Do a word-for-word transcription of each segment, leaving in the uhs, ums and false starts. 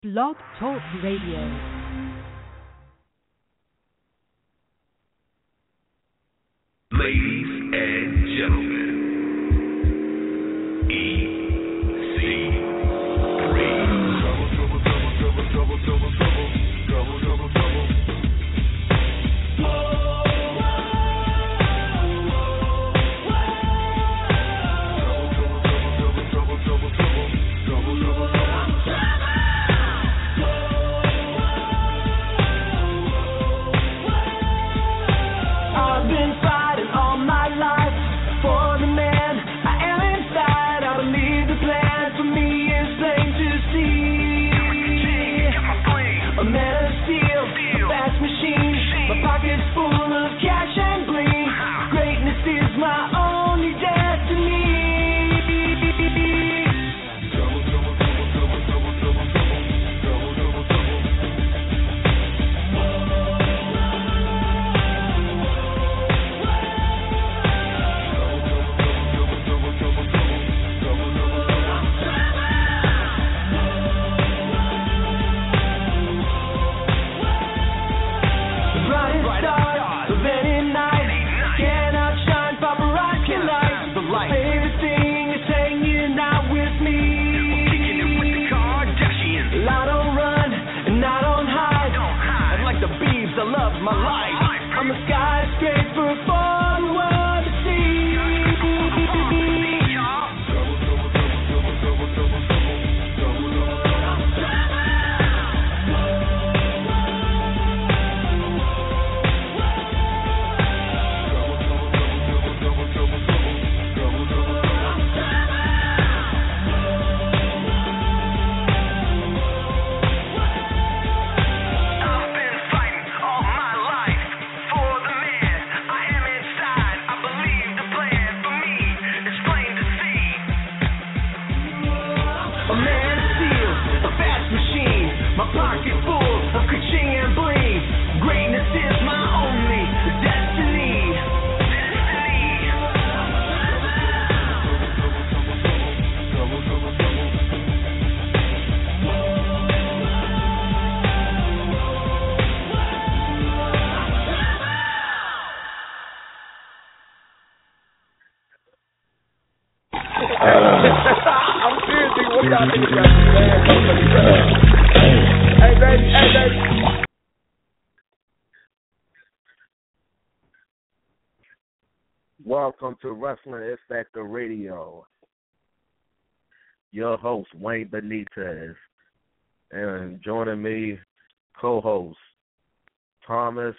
Blog Talk Radio. Ladies and gentlemen, E C three. Trouble, trouble, trouble, trouble, trouble, trouble, trouble, trouble, trouble, trouble. Welcome to Wrestling X Factor Radio. Your host, Wayne Benitez. And joining me, co-host, Thomas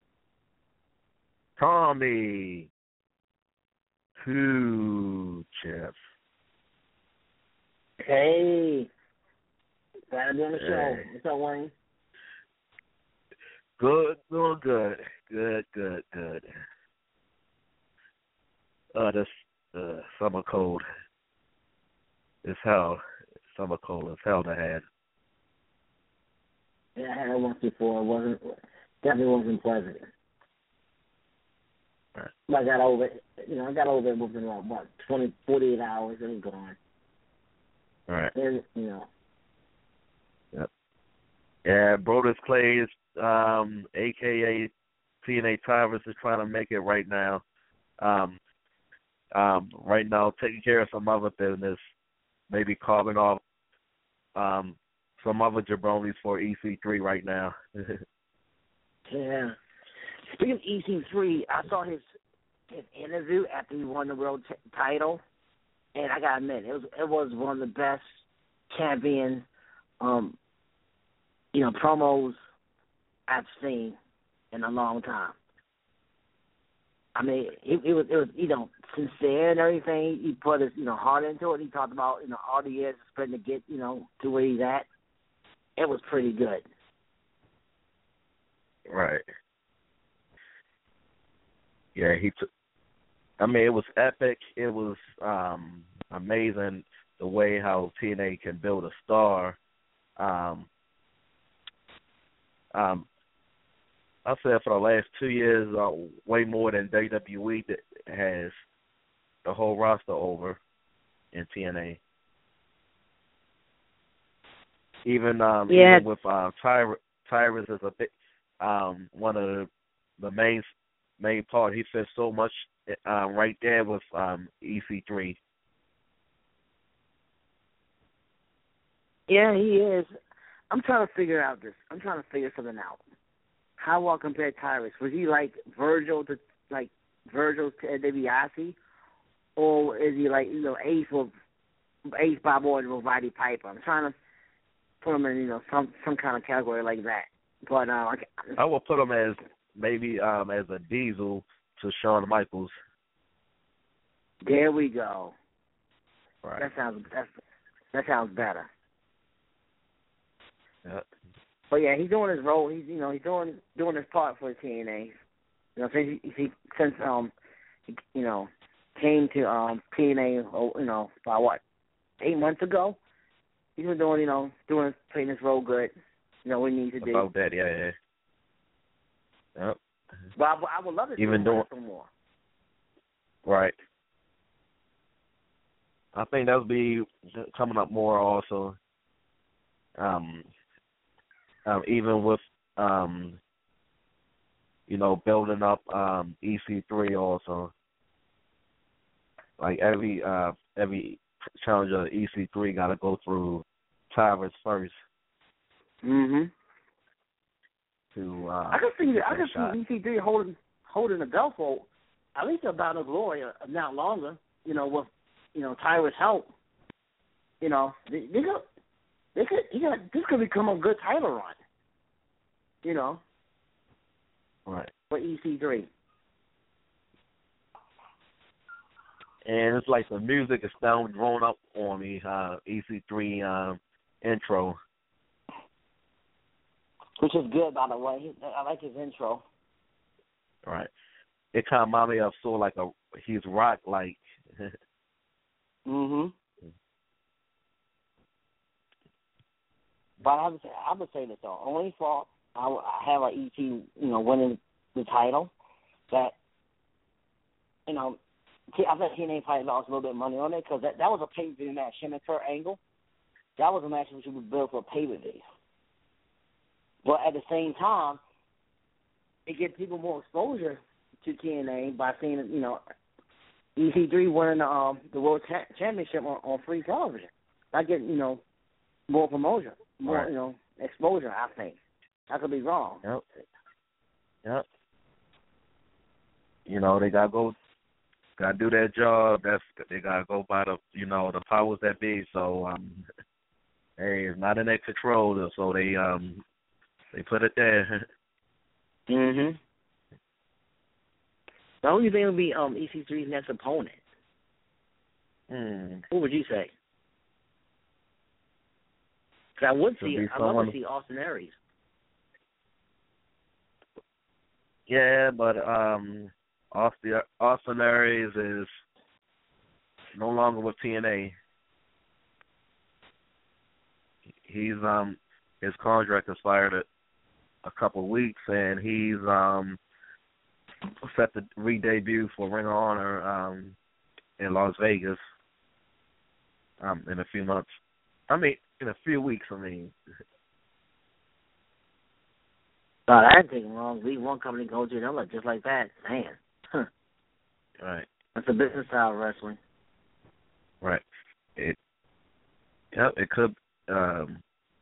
Tommy Kuchef. Hey. Glad to be on the show. Hey. What's up, Wayne? Good, doing good. Good, good, good. Uh, this uh, summer cold is hell. Summer cold is hell to have. Yeah, I had it once before. It wasn't, definitely wasn't pleasant. Right. But I got over it. You know, I got over it within about, what, twenty, forty-eight hours. It was gone. All right. And, you know. Yep. Yeah, Brodus Clay, um, a k a. T N A Tyrus, is trying to make it right now. Um, Um, right now, taking care of some other business, maybe carving off um, some other jabronis for E C three right now. Yeah. Speaking of E C three, I saw his his interview after he won the world t- title, and I gotta admit, it was it was one of the best champion, um, you know, promos I've seen in a long time. I mean, it, it was, it was, you know, sincere and everything. He put his, you know, heart into it. He talked about, you know, all the years it's spent to get, you know, to where he's at. It was pretty good. Right. Yeah, he took. I mean, it was epic. It was um, amazing the way how T N A can build a star. Um, um, I said for the last two years, uh, way more than W W E that has the whole roster over in T N A. Even um, Yeah. even with uh, Ty- Tyrus is a bit um, one of the, the main main part. He fits so much uh, right there with um, E C three. Yeah, he is. I'm trying to figure out this. I'm trying to figure something out. How well compared Tyrus? Was he like Virgil to like Virgil to Ed DiBiase, or is he like you know Ace with Ace Bob Orton with Roddy Piper? I'm trying to put him in you know some some kind of category like that. But uh, I, I will put him as maybe um, as a Diesel to Shawn Michaels. There we go. Right. That sounds that's, that sounds better. Yeah. But yeah, he's doing his role. He's you know he's doing doing his part for T N A. You know since he, he since um he, you know came to um T N A oh, you know about what eight months ago. He's been doing you know doing playing his role good. You know what he needs to do. About that, yeah, yeah. Yep. But I, I would love to see Even him doing some more. right. I think that'll be coming up more also. Um. Um, even with, um, you know, building up um, E C three also. Like every uh, every challenger E C three got to go through Tyrus first. Mhm. To uh, I can see get I that can shot. see E C three holding holding the belt for at least about a glory, if not longer. You know, with you know Tyrus' help. You know, they, they could they could you know this could become a good title run. You know, Right. for E C three. And it's like the music is down grown up on me. Uh, E C three um, intro. Which is good, by the way. I like his intro. Right. It kind of reminds me of sort of like a he's rock like. Mhm. But I would say I would say this though. Only fault I, I have a E T, you know, winning the title. That you know, I bet T N A probably lost a little bit of money on it because that, that was a pay per view match. Him and Kurt Angle. That was a match which was built for pay per view. But at the same time, it gives people more exposure to T N A by seeing, you know, E C three winning um, the World cha- Championship on, on free television. Not getting, you know, more promotion, more, Right. you know, exposure, I think. I could be wrong. Yep. Yep. You know, they gotta go gotta do their job. That's they gotta go by the you know, the powers that be. So um hey, it's not in their control, so they um they put it there. Mhm. The only thing would be um, E C three's next opponent. Hmm. Who would you say? Because I would Could see, be I love someone- to see Austin Aries. Yeah, but um Austin Austin Aries is no longer with T N A. He's um his contract expired at a couple of weeks, and he's um set to re-debut for Ring of Honor um in Las Vegas um in a few months. I mean, in a few weeks. I mean. Oh, that didn't take long. Leave one company, go to another, just like that. Man. Huh. Right. That's a business style of wrestling. Right. It. Yep. It could. Um.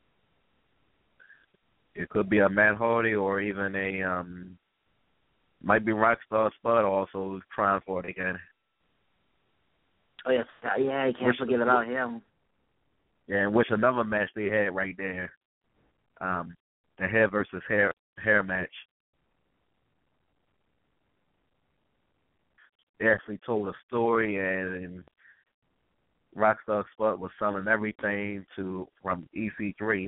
It could be a Matt Hardy or even a um. Might be Rockstar Spud also trying for it again. Oh, yes. Yeah, you can't Which- forget about him. Yeah, and which another match they had right there. Um, the hair versus hair hair match. They actually told a story, and, and Rockstar Spud was selling everything to from E C three.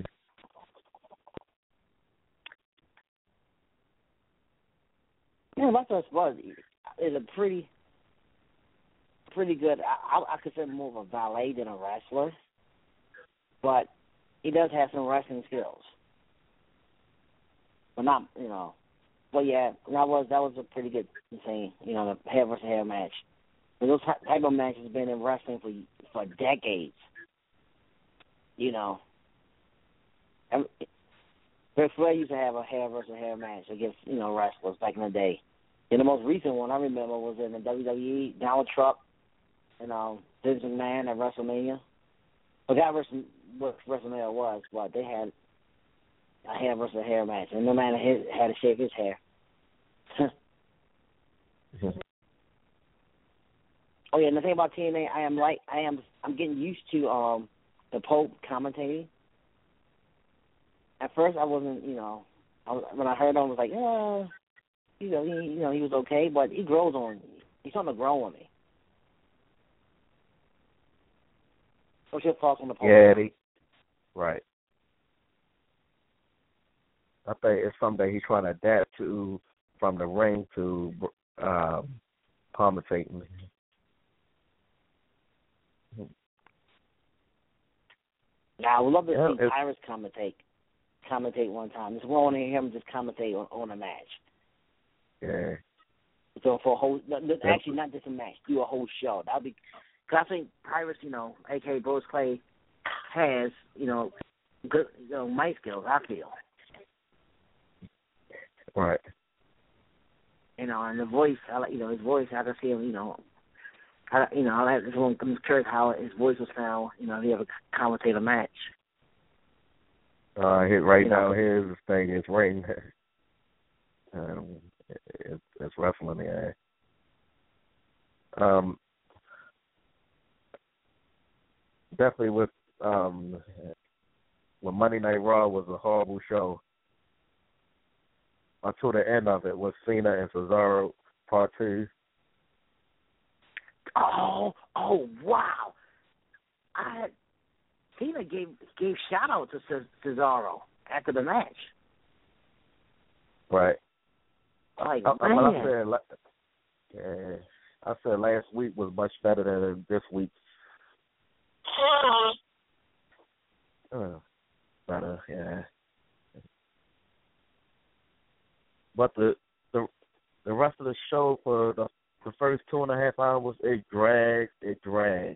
Yeah, Rockstar Spud is a pretty, pretty good. I, I, I consider him more of a valet than a wrestler, but he does have some wrestling skills. But not, you know. But yeah, that was that was a pretty good thing, you know, the hair versus hair match. And those type of matches have been in wrestling for for decades. You know. I mean, Ric Flair used to have a hair versus hair match against, you know, wrestlers back in the day. And the most recent one I remember was in the W W E, Donald Trump and um, Vince McMahon at WrestleMania. I forgot what WrestleMania was, but they had a hair versus hair match, and no man had to shave his hair. Oh yeah, and the thing about T N A, I am like I am I'm getting used to um the Pope commentating. At first, I wasn't, you know, I was, when I heard him, I was like, yeah, you know, he, you know, he was okay, but he grows on me. He's starting to grow on me. What's your thoughts on the Pope? Yeah, he, right. I think it's something that he's trying to adapt to from the ring to um, commentating. Now, I would love to Yeah, see Tyrus commentate, commentate one time. Just want to hear him just commentate on, on a match. Yeah. So for a whole, actually not just a match, do a whole show. That'd be, because I think Tyrus, you know, A K A Brodus Clay, has, you know, good, you know, mic skills. I feel. Right. You know, and the voice, I like, you know, his voice. I can see him, you know, I, you know, I like, I'm curious how his voice will sound. You know, if he ever commentate a match. Uh, here, right you now, know, here's the thing: it's ring. um, it, it's wrestling, yeah. Um, definitely with um, when Monday Night Raw was a horrible show. Until the end of it was Cena and Cesaro Part Two. Oh, oh, wow! I Cena gave gave shout out to Cesaro after the match. Right. Like, I, man. I, I said, yeah, I said last week was much better than this week. Uh, better, yeah. But the, the the rest of the show for the the first two and a half hours, it dragged, it dragged.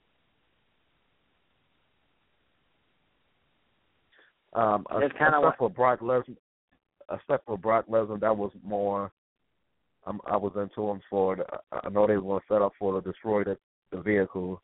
Um, That's except kinda what... for Brock Lesnar, except for Brock Lesnar, that was more. Um, I was into him for. The, I know they were going to set up for to destroy the, the vehicle.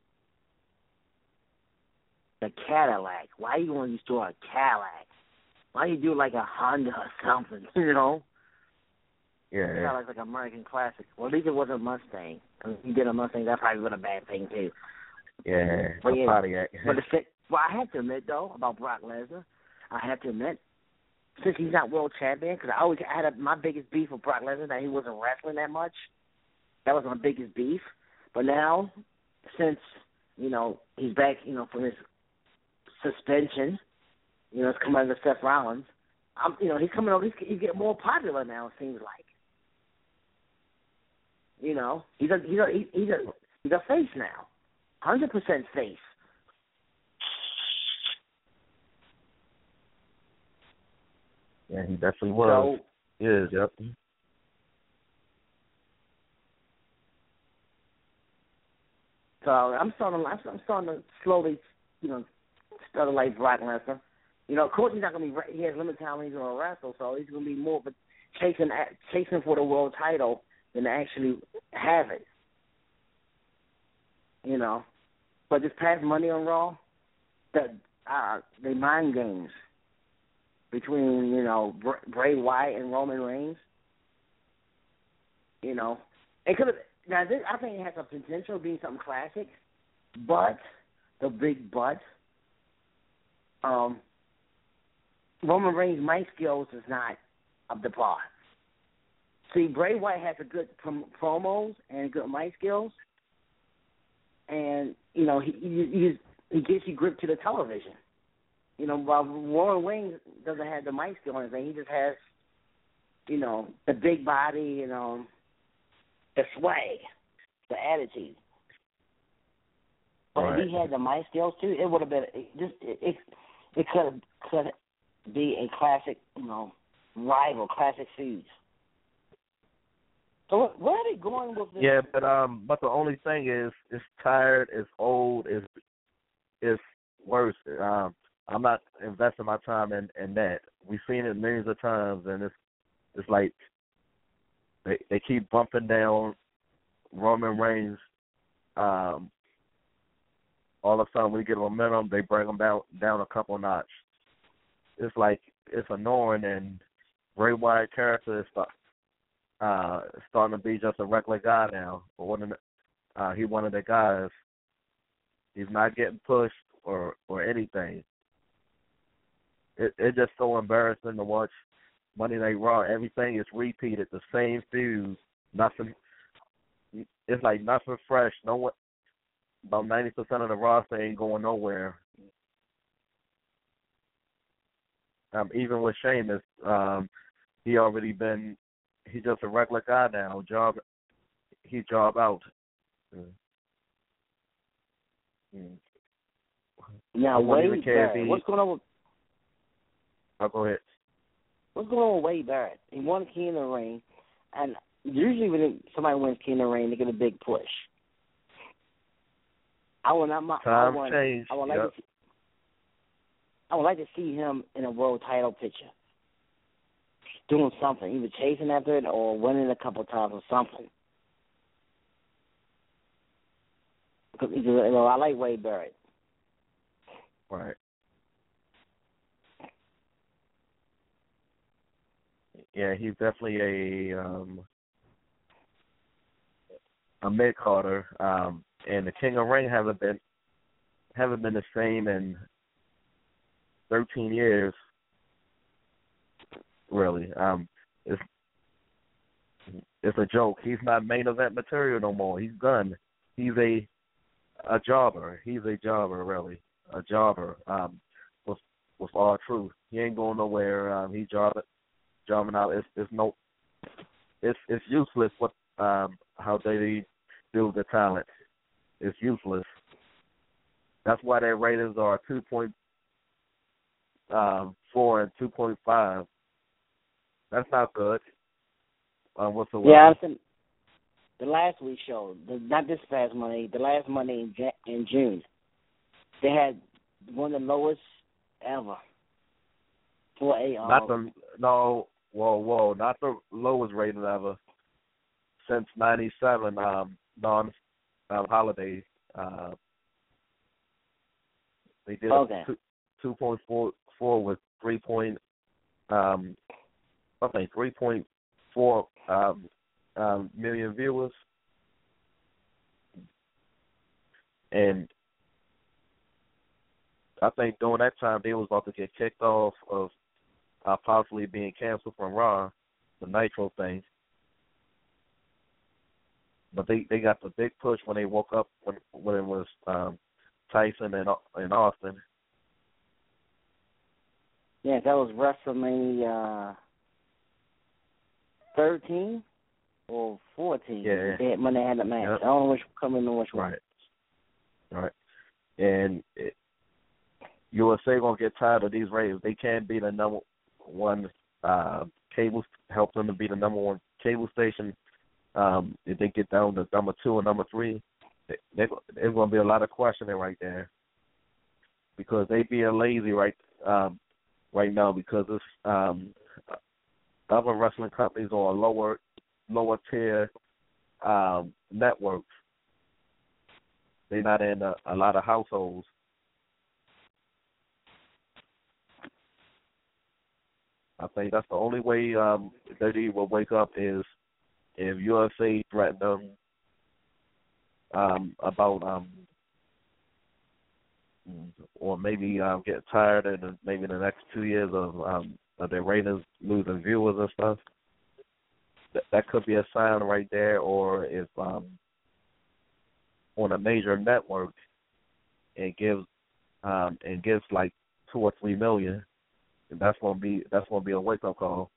The Cadillac. Why you want to destroy a Cadillac? Why you do like a Honda or something? You know. Yeah. It sounds like an American classic. Well, at least it wasn't a Mustang. If you did a Mustang, that probably would have been a bad thing too. Yeah. But a yeah. Pontiac. But the, well, I have to admit though about Brock Lesnar, I have to admit, since he's not world champion, because I always I had a, my biggest beef with Brock Lesnar that he wasn't wrestling that much. That was my biggest beef. But now, since you know he's back, you know from his suspension, you know it's coming under Seth Rollins. I'm, you know he's coming over. He's, he's getting more popular now. It seems like. You know he's a he's a he's a he's a face now, hundred percent face. Yeah, he definitely was. So, he is, yep. So I'm starting. I'm starting to slowly, you know, start to like Brock Lesnar. You know, of course he's not gonna be. He has limited time when he's gonna wrestle, so he's gonna be more but chasing chasing for the world title than to actually have it. You know, but this past Monday on Raw, the uh, the mind games between you know Bray Wyatt and Roman Reigns. You know, it could have. Now this, I think it has a potential of being something classic, but the big but, um, Roman Reigns' mic skills is not up to par. See, Bray Wyatt has a good prom- promos and good mic skills, and you know he he, he gets you grip to the television. You know, while Roman Reigns doesn't have the mic skill or anything, he just has, you know, the big body, you know, the swag, the attitude. But Right. if he had the mic skills too, it would have been it just it it, it could could be a classic, you know, rival, classic feud. So what, where are they going with this? Yeah, but um, but the only thing is, it's tired, it's old, it's it's worse. Um, I'm not investing my time in, in that. We've seen it millions of times, and it's it's like they they keep bumping down Roman Reigns. Um, all of a sudden, we get momentum, they bring him down down a couple notch. It's like it's annoying, and Bray Wyatt character is uh, starting to be just a regular guy now. Or one of the, uh, he one of the guys. He's not getting pushed or or anything. It, it's just so embarrassing to watch Monday Night Raw. Everything is repeated, the same feuds, nothing. It's like nothing fresh. No one, about ninety percent of the roster ain't going nowhere. Um, even with Sheamus, um, he already been. He's just a regular guy now. Job, he job out. Mm. Mm. Now, Wade Barrett, what's going on with? I'll go ahead. What's going on with Wade Barrett? He won King of the Ring, and usually when somebody wins King of the Ring, they get a big push. I would not. My, Time I want, changed. I would like yep. to. See, I would like to see him in a world title picture, doing something, either chasing after it or winning a couple times or something. Because you know, I like Wade Barrett. Right. Yeah, he's definitely a um, a mid Carter, um, and the King of Ring haven't been haven't been the same in thirteen years. Really, um, it's it's a joke. He's not main event material no more. He's done. He's a a jobber. He's a jobber, really, a jobber. Um, with with all truth, he ain't going nowhere. Um, he jobbing. Jobbing out, it's, it's no, it's it's useless. What um how they do the talent, it's useless. That's why their ratings are two point um, four and two point five. That's not good. Um, what's the yeah, I think the last week's show, the, not this past Monday, the last Monday in, in June, they had one of the lowest ever for a. Um, not the no. Whoa, whoa! Not the lowest rating ever since ninety-seven. Um, non um, holidays. Uh, they did okay. two two point four four with three point um, I think three point four um, um, million viewers, and I think during that time they was about to get kicked off of. Uh, possibly being canceled from Raw, the Nitro thing. But they, they got the big push when they woke up when when it was um, Tyson and and Austin. Yeah, that was WrestleMania thirteen or fourteen. Yeah, They had, when they had the match. Yep. I don't know which coming or which one. Right, right. And it, U S A gonna get tired of these ratings. They can't be the number one uh, cable, help them to be the number one cable station. Um, if they get down to number two or number three, they, they, there's going to be a lot of questioning right there because they being lazy right um, right now because it's um, other wrestling companies on lower lower tier um, networks. They're not in a, a lot of households. I think that's the only way um, W W E will wake up is if U S A threaten them um, about, um, or maybe um, get tired and maybe in the next two years of, um, of their ratings losing viewers and stuff. That, that could be a sign right there. Or if um, on a major network and gives um, and gives like two or three million. That's gonna be that's gonna be a wake up call.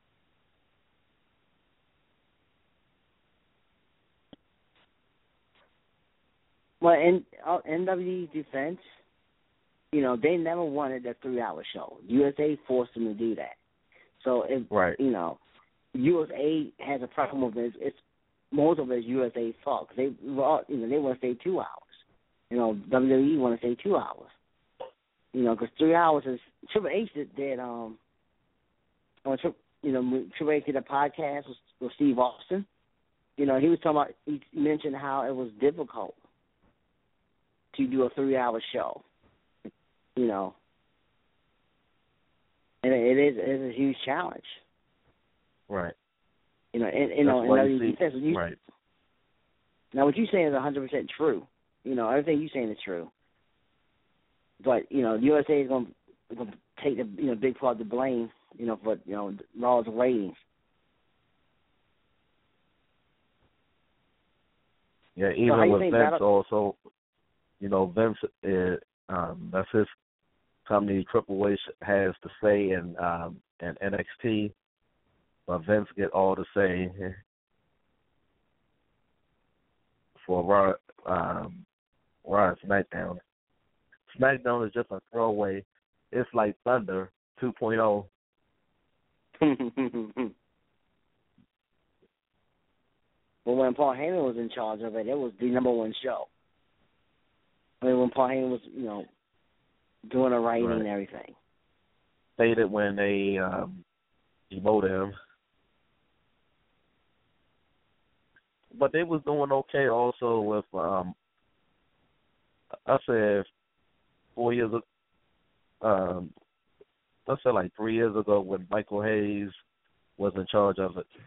Well, in uh, N W E's defense, you know, they never wanted a three hour show. U S A forced them to do that. So if right. you know, U S A has a problem with this, it's most of it is U S A's fault. Cause they you know they want to stay two hours. You know, W W E want to stay two hours. You know, because three hours is Triple H did, did um, on Tri- you know Triple H did a podcast with, with Steve Austin. You know, he was talking about he mentioned how it was difficult to do a three-hour show. You know, and it is it is a huge challenge. Right. You know, and you That's know, why and you see, defense, you, right. Now, what you're saying is one hundred percent true. You know, everything you're saying is true. But you know, the U S A is going to take the you know big part of the blame. You know, for you know Raw's ratings. Yeah, So how even you with think Vince that'll- also, you know, Vince, is, um, that's his company. Triple H has to say in um, in N X T, but Vince get all the say for Raw, um, Raw and SmackDown. SmackDown is just a throwaway. It's like Thunder two point oh. Well, when Paul Heyman was in charge of it, it was the number one show. I mean, when Paul Heyman was, you know, doing the writing Right. and everything. Stated when they um, demoted him. But they was doing okay also with, um, I said, four years ago, um, let's say like three years ago when Michael Hayes was in charge of it.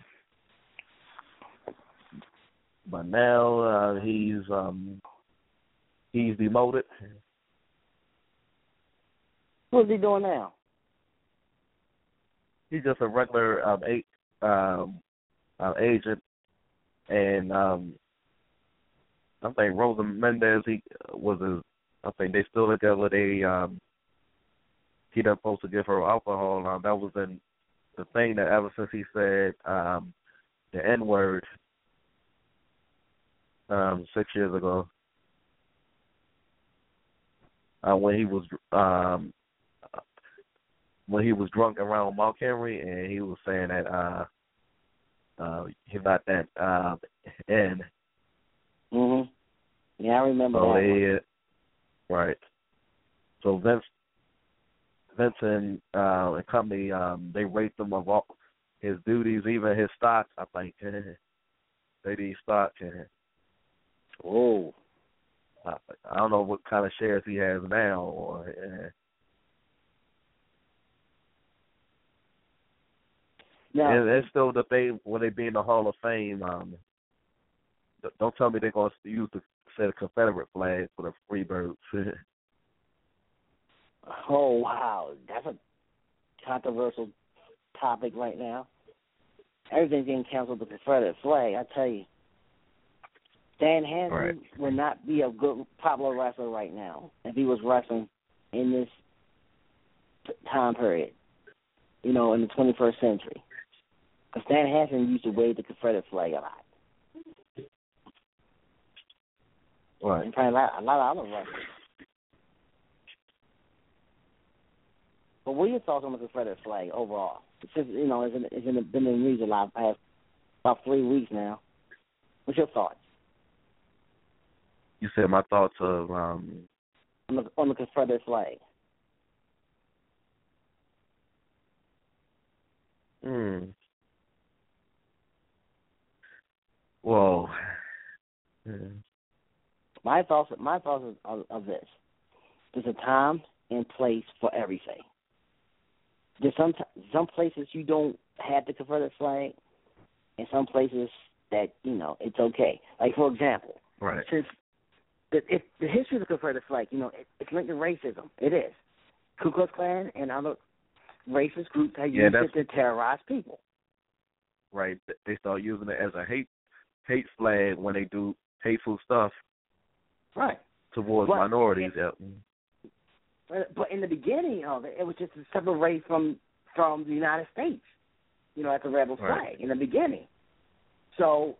But now uh, he's um, he's demoted. What's he doing now? He's just a regular um, a, um, uh, agent, and um, I think Rosa Mendez he was his. I think they still together. They um, he done supposed to give her alcohol. Um, that was in the thing that ever since he said um, the N word um, six years ago. Uh, when he was um, when he was drunk around Mark Henry, and he was saying that uh, uh, he's not that uh, in. Mhm. Yeah, I remember So that. they, one. right. So Vince, Vince and uh, the company, um, they rate them of all his duties, even his stocks. I think they need stock. Oh. I, I don't know what kind of shares he has now, or. Uh, Now, And it's still the thing when they be in the Hall of Fame. Um, don't tell me they're going to use the say the Confederate flag for the Freebirds. oh wow, that's a controversial topic right now. Everything's getting canceled with the Confederate flag. I tell you, Stan Hansen Right. would not be a good popular wrestler right now if he was wrestling in this t- time period. You know, in the twenty-first century. Because Stan Hansen used to wave the Confederate flag a lot. Right. And probably a lot, a lot of other wrestlers. But what are your thoughts on the Confederate flag overall? It's just, you know, it's, in, it's in the, been in the news a lot the past about three weeks now. What's your thoughts You said my thoughts of um, on the, on the Confederate flag? hmm. Well, hmm. My thoughts, my thoughts are, are this: there's a time and place for everything. There's some some places you don't have the Confederate flag, and some places that you know it's okay. Like for example, Right. since the, if the history of the Confederate flag, you know, it, it's linked to racism. It is. Ku Klux Klan and other racist groups have Yeah, used that's- it to terrorize people. Right. They start using it as a hate hate flag when they do hateful stuff Right. towards But- minorities. Yeah. But, but in the beginning of it, it was just to separate from from the United States, you know, as a rebel flag Right. in the beginning. So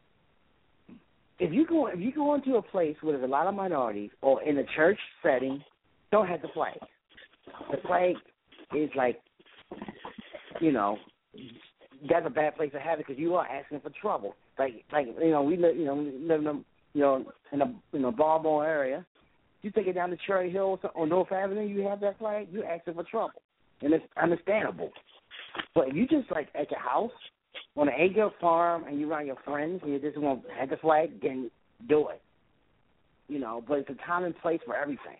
if you go if you go into a place where there's a lot of minorities or in a church setting, don't have the flag. The flag is like, you know, that's a bad place to have it because you are asking for trouble. Like like you know we live you know we live in a, you know in a in a Baltimore area, You take it down to Cherry Hill or North Avenue, you have that flag, you're asking for trouble, and it's understandable. But if you just like at your house on an acre farm and you're around your friends and you just want to have the flag, then do it. You know, but it's a time and place for everything.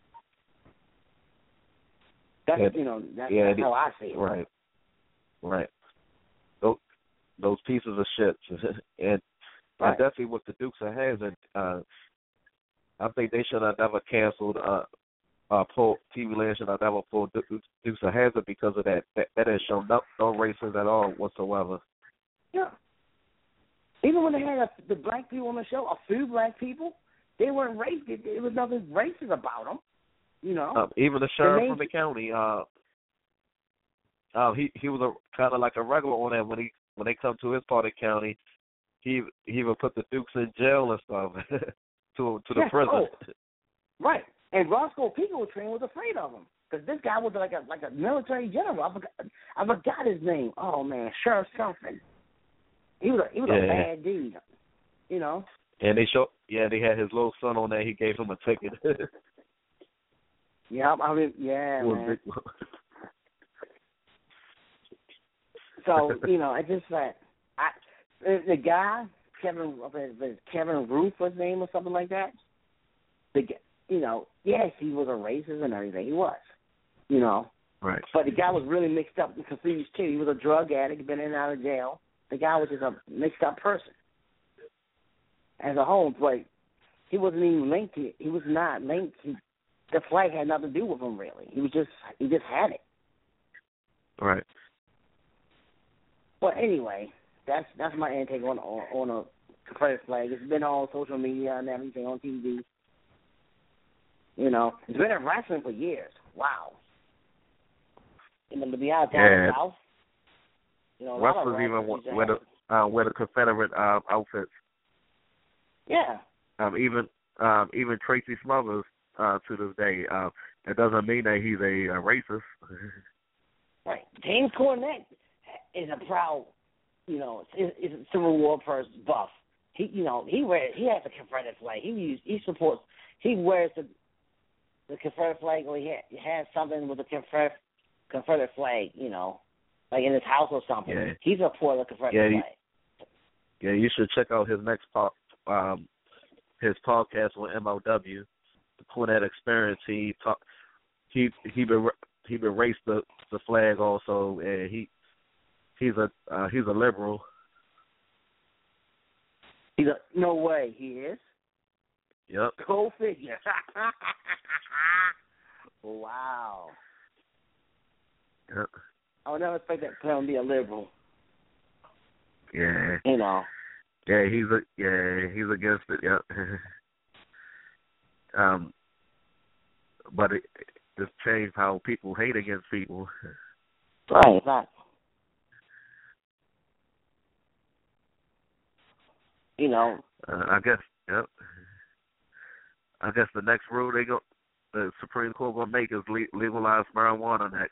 That's yeah, you know that's, yeah, that's how I see it. Right, right. Those those pieces of shit, and right. I definitely with the Dukes of Hazzard, uh, I think they should have never canceled. Uh, uh, pull T V Land should have never pulled Dukes of Hazzard because of that. That, that has shown no, no racism at all whatsoever. Yeah. Even when they had a, the black people on the show, a few black people, they weren't racist. There was nothing racist about them. You know, um, even the sheriff main... from the county, uh, uh, he he was a kind of like a regular on that when he when they come to his part of the county, he he would put the Dukes in jail and stuff to to the yeah, prison. Oh, right, and Roscoe P. Coltrane was afraid of him because this guy was like a like a military general. I forgot, I forgot his name. Oh man, Sheriff something. He was a, he was yeah. a bad dude. You know. And they show yeah they had his little son on there. He gave him a ticket. Yeah, I mean, yeah, man. Big... So you know, I just like I the, the guy Kevin was Kevin Roof was his name or something like that. The you know, yes, he was a racist and everything. He was, you know, right. But the guy was really mixed up and confused too. He was a drug addict, been in and out of jail. The guy was just a mixed up person as a whole. But he wasn't even linked to it. He was not linked to. The flag had nothing to do with him, really. He was just, he just had it. Right. But anyway, that's that's my intake on on a Confederate flag. It's been on social media and everything, on T V. You know, it's been in wrestling for years. Wow. You know, to be out down yeah. the South. You know, wrestlers even wear the uh, wear the Confederate uh, outfits. Yeah. Um, even um, even Tracy Smothers. Uh, to this day, uh, it doesn't mean that he's a, a racist. Right. James Cornette is a proud, you know, is, is a Civil War person buff. He, you know, he wears, he has a Confederate flag. He use, he supports, he wears the the Confederate flag, or he, ha, he has something with the Confederate Confederate flag, you know, like in his house or something. Yeah. He's a part of the Confederate yeah, flag. He, yeah, you should check out his next po- um, his podcast on M O W. The Cornette Experience. He talk, he he been he been raced the the flag also, and he he's a uh, he's a liberal. He's a no way he is. Yep. Go figure. Wow. Yep. I would never expect that to be a liberal. Yeah. You know. Yeah, he's a yeah he's against it. Yep. Um, but it, it just changed how people hate against people. Right, right. You know. Uh, I guess. Yep. I guess the next rule they go, the Supreme Court gonna make is le- legalize marijuana next.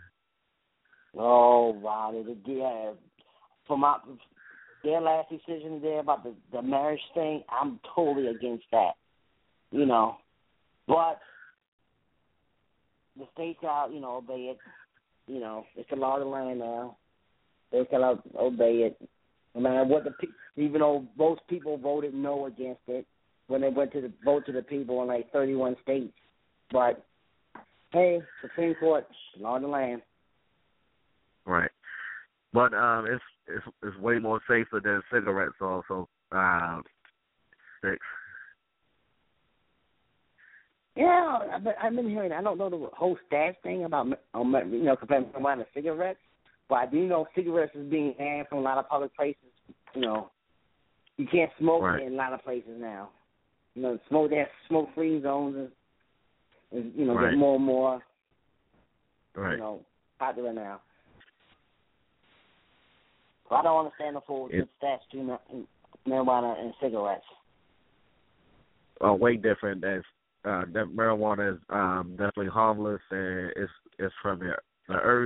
Oh wow! They, yeah, for my their last decision there about the the marriage thing, I'm totally against that. You know, but the states out, you know, obey it. You know, it's the law of the land now. They gotta obey it, no matter what the pe- even though most people voted no against it when they went to the vote to the people in like thirty-one states. But hey, Supreme Court, law of the land. Right, but um, it's it's it's way more safer than cigarettes. Also, uh, six. Yeah, I've been, I've been hearing. I don't know the whole stats thing about um, you know comparing marijuana to cigarettes, but I do know cigarettes is being banned from a lot of public places. You know, you can't smoke right. in a lot of places now. You know, smoke they have smoke-free zones, and, and you know, right. get more and more right. you know popular now. So I don't understand the full it, stats to marijuana and cigarettes. Uh, way different. As Uh, that marijuana is um, definitely harmless, and it's it's from the, the earth.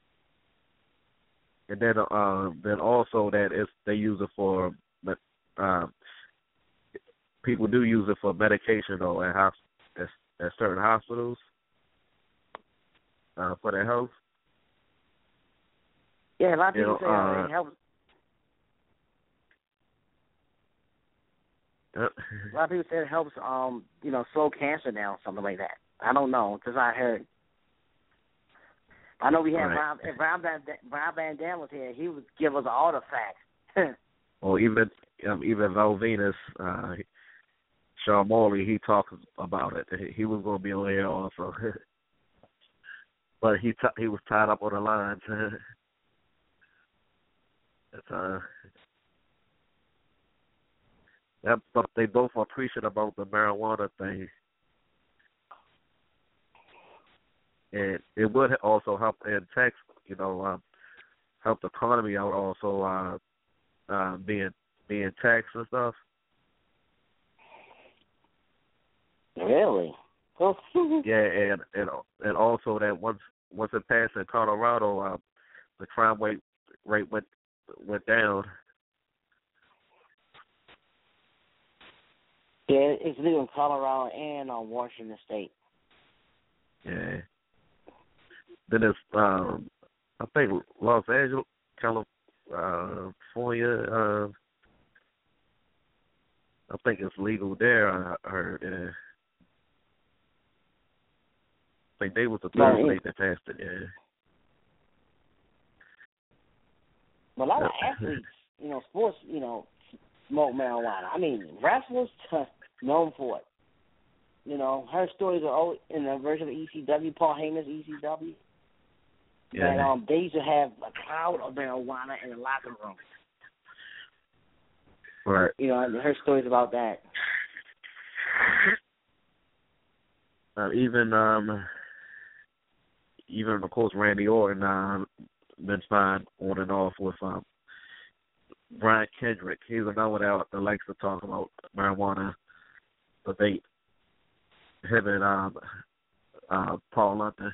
And then um, then also that it's they use it for um, people do use it for medication though, and have and at certain hospitals uh, for their health. Yeah, a lot of You people know, say uh, it helps. Uh, A lot of people say it helps, um, you know, slow cancer down, something like that. I don't know, because I heard. I know we had right. Rob, if Rob Van, Rob Van Dam was here, he would give us all the facts. or even um, even Val Venus, uh, Sean Morley, he talks about it. He was going to be on air also, but he t- he was tied up on the lines. That's uh. That, but they both are preaching about the marijuana thing, and it would also help in tax, you know, uh, help the economy out. Also, uh, uh, being being taxed and stuff. Really? Well, Yeah, and and and also that once once it passed in Colorado, uh, the crime rate rate went went down. yeah, it's legal in Colorado and on Washington State. Yeah. Then it's um, I think Los Angeles, California. Uh, I think it's legal there. I heard. Yeah. I think they was the third Right. state that passed it. Yeah. But a lot of athletes, you know, sports, you know, smoke marijuana. I mean, wrestlers known for it. You know, her stories are all in the version of E C W, Paul Heyman's E C W. Yeah. And um, they used to have a cloud of marijuana in the locker room. Right. You know, and her stories about that. Uh, even um, even of course Randy Orton uh, been fine on and off with um, Brian Kendrick. He's another one that, that likes to talk about marijuana debate. Him and um, uh, Paul London.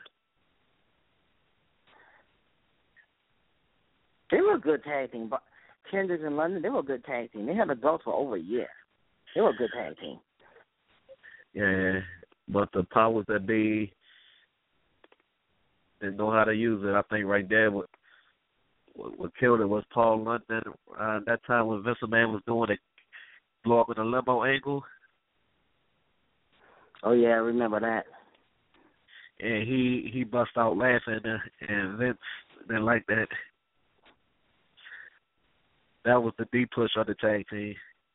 They were a good tag team. But Kendrick and London, they were a good tag team. They had the belts for over a year. They were a good tag team. Yeah, but the powers that be didn't know how to use it. I think right there what what, what killed it was Paul London. Uh, that time when Vince McMahon was doing it, blow up with a limo angle. Oh, yeah, I remember that. And he, he bust out laughing, and, and Vince didn't like that. That was the deep push of the tag team.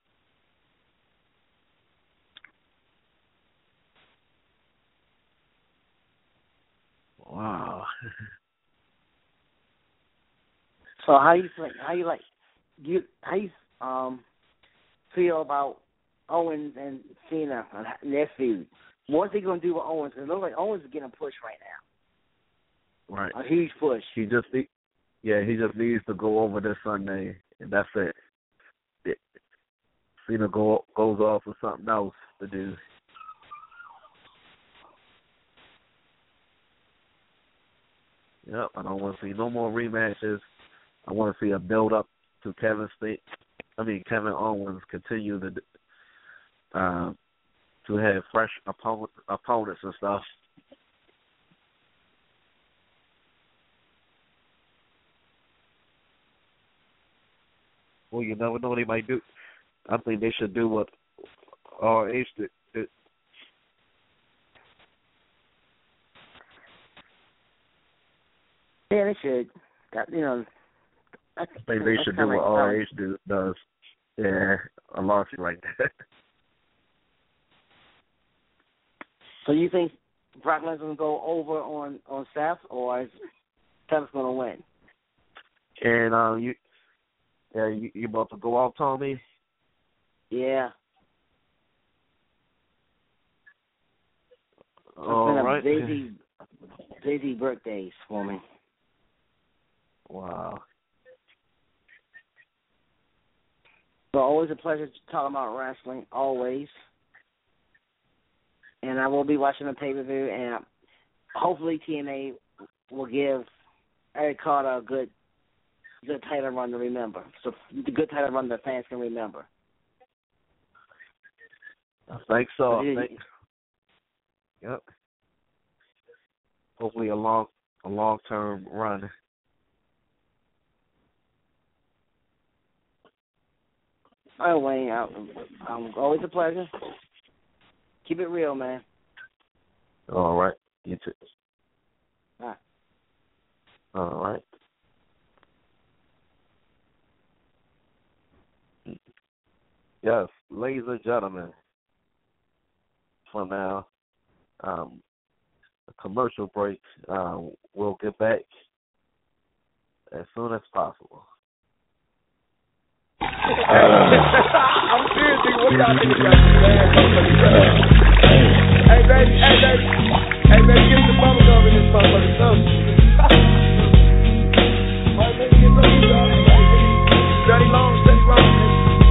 Wow. So how you think? How you like? You how you um feel about Owens and Cena and their feud? What's he gonna do with Owens? It looks like Owens is getting a push right now. Right. A huge push. He just, he, yeah, he just needs to go over this Sunday, and that's it. it Cena go, goes off with something else to do. Yep, I don't want to see no more rematches. I want to see a build up to Kevin State. I mean Kevin Owens continue to uh, to have fresh opponent, opponents and stuff. Well, you never know what they might do. I think they should do what R H did. did. Yeah, they should. That, you know, I think they should do what R H do, does. Yeah, a lawsuit like that. So you think Brock Lesnar gonna go over on on Seth, or is Seth's gonna win? And um, you, yeah, you, you about to go out, Tommy? Yeah. All right. Jay-Z, Jay-Z birthdays for me. Wow. So always a pleasure talking about wrestling, always. And I will be watching the pay-per-view, and hopefully T N A will give Eric Carter a good good title run to remember. So the good title run that fans can remember. I think so. I He, think. Yep. Hopefully a long a long term run. All right, Wayne. Um, always a pleasure. Keep it real, man. All right. You too. All right. All right. Yes, ladies and gentlemen. For now, um, a commercial break. Uh, we'll get back as soon as possible. I'm serious, nigga. What y'all niggas got to say? Hey, baby, hey, baby. Hey, baby, give me the bubble gum in this motherfucker. So. All right, baby, get ready, y'all. Steady long, steady long, baby.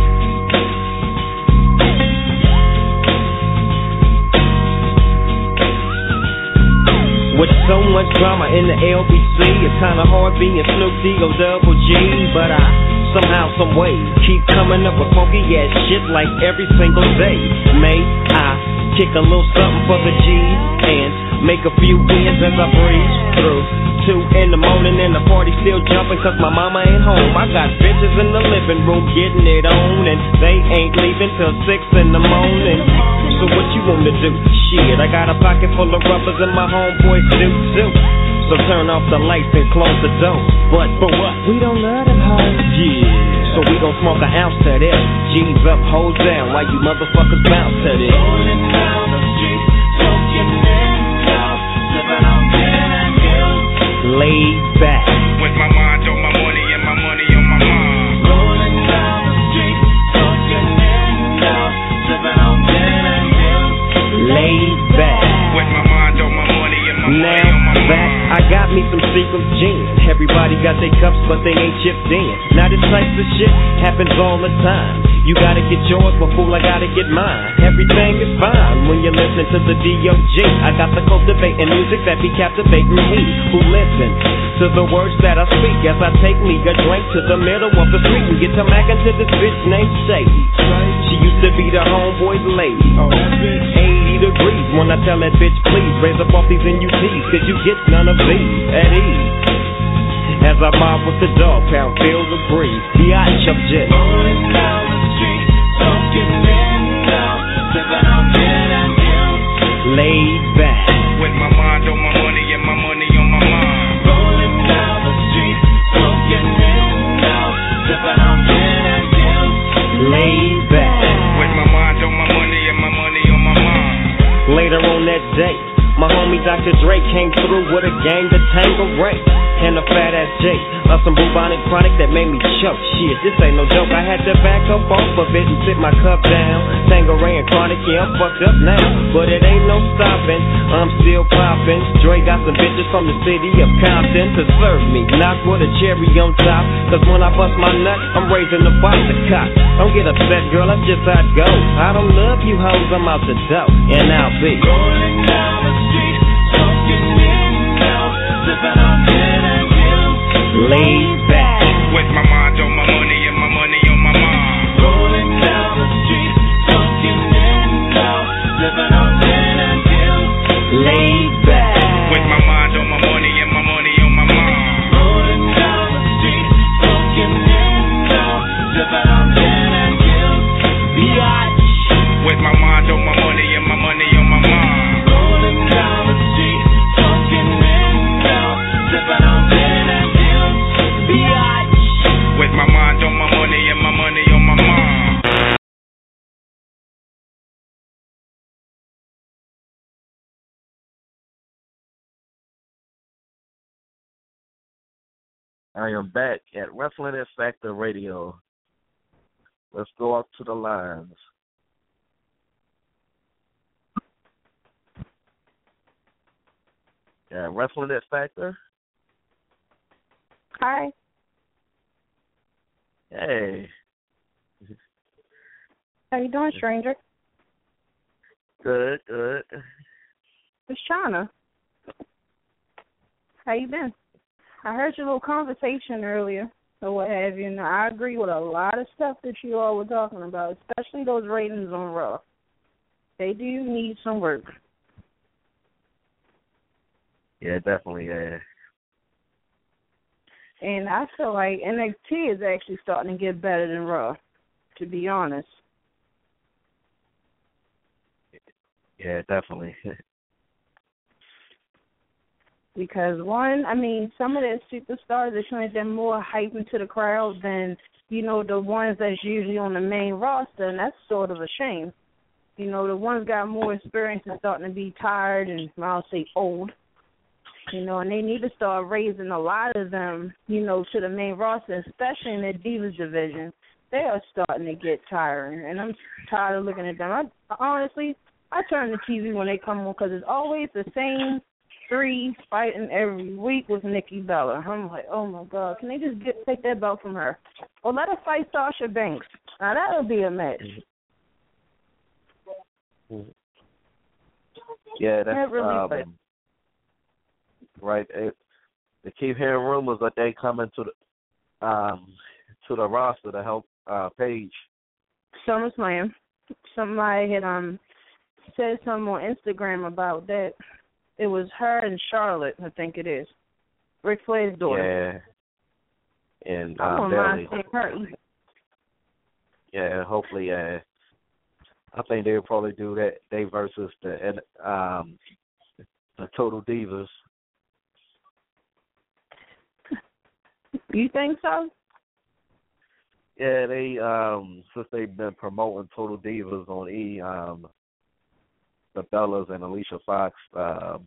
With so much drama in the L B C, it's kinda hard being Snoop D O Double G, but I somehow, some way keep coming up with funky ass shit like every single day. May I kick a little something for the G and make a few wins as I breeze through. Two in the morning and the party still jumping cause my mama ain't home. I got bitches in the living room getting it on and they ain't leaving till six in the morning. So what you wanna do? Shit, I got a pocket full of rubbers and my homeboys do too. So turn off the lights and close the door. But for what? We don't love them hoes. Yeah. So we gon' smoke an ounce to this. G's up, hoes down, while you motherfuckers bounce to this. Rolling down the street, smoking windows, sipping on gin and juice. Laid back. With my mind on my money and my money on my mind. Rolling down the street, smoking windows, sipping on gin and juice. Laid back. With my mind on my money and my now, money on my back, mind. I got me some secret gin. Everybody got their cups, but they ain't chipped in. Now this type of shit happens all the time. You gotta get yours, but fool, I gotta get mine. Everything is fine when you're listening to the D O G. I got the cultivating music that be captivating me. Who listens to the words that I speak as I take me a drink to the middle of the street and get to mackin' to this bitch named Sadie. She used to be the homeboy's lady. eighty degrees when I tell that bitch, please raise up off these N U Ts, cause you get none of these at ease. As I mob with the dog pound, feel the breeze. Biatch, I'm just rolling down the street, smoking windows, sipping on gin and juice. Laid back. With my mind on my money and my money on my mind. Rolling down the street, smoking windows, sipping on gin and juice. Laid back. With my mind on my money and my money on my mind. Later on that day, my homie Doctor Dre came through with a gang to Tango Ray and a fat ass J, uh, some bubonic chronic that made me choke. Shit, this ain't no joke. I had to back up off of it and sit my cup down. Tango Ray and chronic, yeah, I'm fucked up now, but it ain't no stopping. I'm still popping. Dre got some bitches from the city of Compton to serve me, not with a cherry on top. Cause when I bust my nut, I'm raising the box of cops. Don't get upset, girl, that's just how it goes. I don't love you hoes, I'm out the dough, and I'll be rolling down the street, smoking windows, sipping on gin and juice. Laid back. With my mind on my money and my money on my mind. Rolling down the street, smoking windows, sipping on gin and juice. Laid back. With my mind on my money and my money on my mind. Rolling down the street, smoking windows, sipping on gin and juice. Biatch. With my mind on my money and my money on my mind. Rolling down the street, smoking windows, sipping on gin and juice. Biatch. With my mind on my money and my money on my mind. I am back at Wrestling X Factor Radio. Let's go up to the lines. Yeah, Wrestling X Factor. Hi. Hey. How you doing, stranger? Good, good. It's Shauna. How you been? I heard your little conversation earlier, or what have you, and I agree with a lot of stuff that you all were talking about, especially those ratings on Raw. They do need some work. Yeah, definitely. Yeah. And I feel like N X T is actually starting to get better than Raw, to be honest. Yeah, definitely. Because one, I mean, some of the superstars are showing them more hype into the crowd than, you know, the ones that's usually on the main roster, and that's sort of a shame. You know, the ones got more experience and starting to be tired and, I'll say, old. You know, and they need to start raising a lot of them, you know, to the main roster, especially in the Divas division. They are starting to get tiring, and I'm tired of looking at them. I, honestly, I turn the T V when they come on because it's always the same three fighting every week with Nikki Bella. I'm like, oh, my God, can they just get take that belt from her? Or let her fight Sasha Banks. Now, that would be a match. Yeah, that's That really um, right. It, they keep hearing rumors that they coming to the um to the roster to help uh, Paige. SummerSlam. Somebody had um said something on Instagram about that. It was her and Charlotte, I think it is. Ric Flair's daughter. Yeah. And I uh, don't mind seeing her either. Yeah, hopefully. Uh, I think they'll probably do that. They versus the um the Total Divas. You think so? Yeah, they um since they've been promoting Total Divas on E, um, the Bellas and Alicia Fox, um,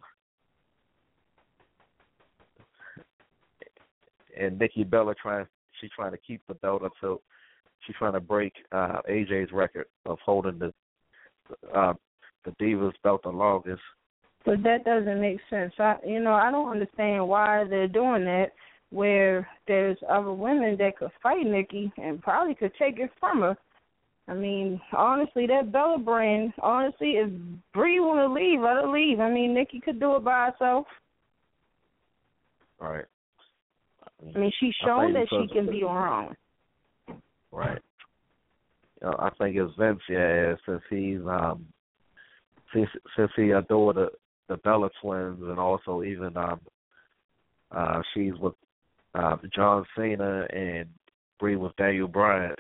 and Nikki Bella trying she's trying to keep the belt until she's trying to break uh, A J's record of holding the uh, the Divas belt the longest. But that doesn't make sense. I, you know, I don't understand why they're doing that. Where there's other women that could fight Nikki and probably could take it from her. I mean, honestly, that Bella brand, honestly, if Brie want to leave, let her leave. I mean, Nikki could do it by herself. Right. I mean, she's shown that she can be on her own. Right. You know, I think it's Vince, yeah, since he's um since since he adored the the Bella twins, and also even um uh she's with uh John Cena and Brie with Daniel Bryan.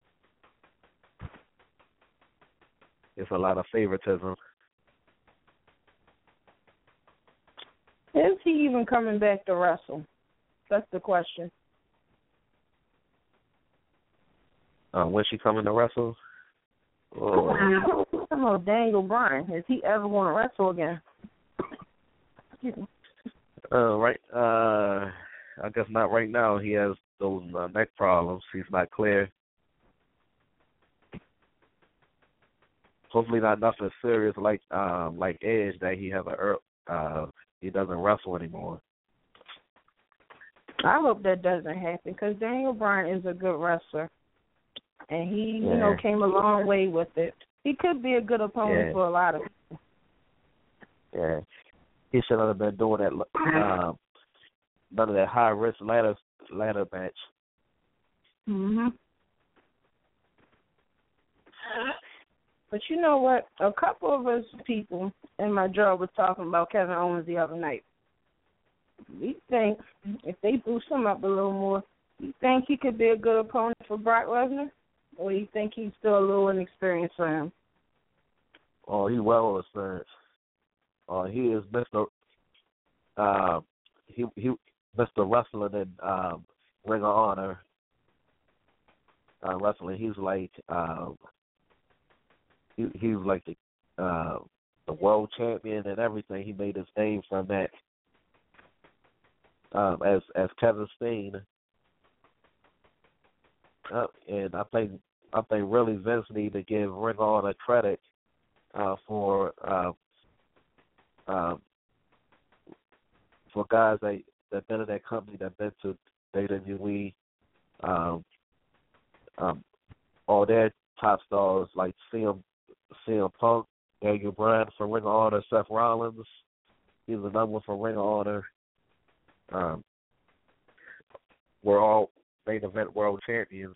It's a lot of favoritism. Is he even coming back to wrestle? That's the question. Uh, when's she coming to wrestle? Oh. I don't know, Daniel Bryan. Is he ever going to wrestle again? Uh, right. Uh, I guess not right now. He has those uh, neck problems. He's not clear. Hopefully, not nothing serious like um like Edge that he has a uh he doesn't wrestle anymore. I hope that doesn't happen because Daniel Bryan is a good wrestler, and he yeah. you know came a long way with it. He could be a good opponent yeah. for a lot of people. Yeah, he should have been doing that. Um, none of that high risk ladder ladder match. Mhm. But you know what? A couple of us people in my job was talking about Kevin Owens the other night. We think if they boost him up a little more, you think he could be a good opponent for Brock Lesnar, or you think he's still a little inexperienced for him? Oh, he's well experienced. Uh, he is Mister Uh, he he Mister Wrestling in um, Ring of Honor. Uh, wrestling, he's like um, he he's like the uh, the world champion and everything. He made his name from that. Um, as as Kevin Steen, uh, and I think I think really Vince need to give Ring of Honor credit uh, for uh, uh, for guys that that been in that company, that been to W W E, um, um, all their top stars like C M C M Punk, Daniel Bryan for Ring of Honor, Seth Rollins, he's another one for Ring of Honor. Um, we're all main event world champions,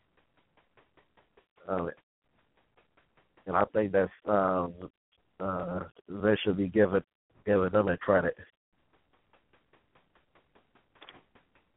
um, and I think that's um, uh, they should be given given them a credit.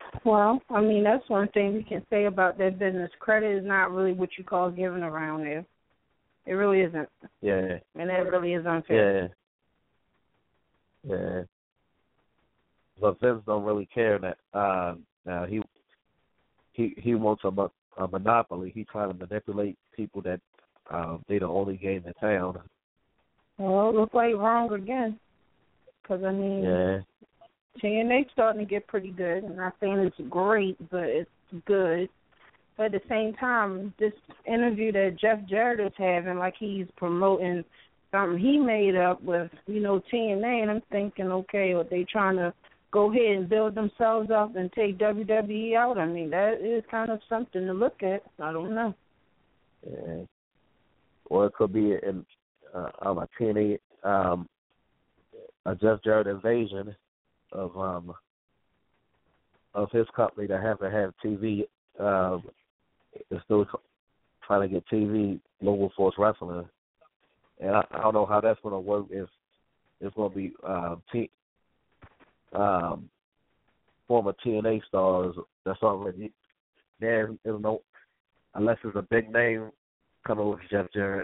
Well, I mean, that's one thing we can say about that business. Credit is not really what you call giving around there. It really isn't. Yeah. And that really is unfair. Yeah. Yeah. But Vince don't really care that. Uh, now he he he wants a, mo- a monopoly. He trying to manipulate people that um, they the only game in town. Well, it looks like wrong again. Because, I mean, yeah. T N A's starting to get pretty good. I'm not saying it's great, but it's good. But at the same time, this interview that Jeff Jarrett is having, like he's promoting something he made up with, you know, T N A, and I'm thinking, okay, are they trying to go ahead and build themselves up and take W W E out? I mean, that is kind of something to look at. I don't know. Yeah. Or it could be in uh, um, a T N A, um, a Jeff Jarrett invasion of um of his company that haven't had T V. Um, is still trying to get T V, Global Force Wrestling, and I, I don't know how that's going to work. If it's going to be um, T, um, former T N A stars that's already there, you know, unless it's a big name coming with Jeff Jarrett.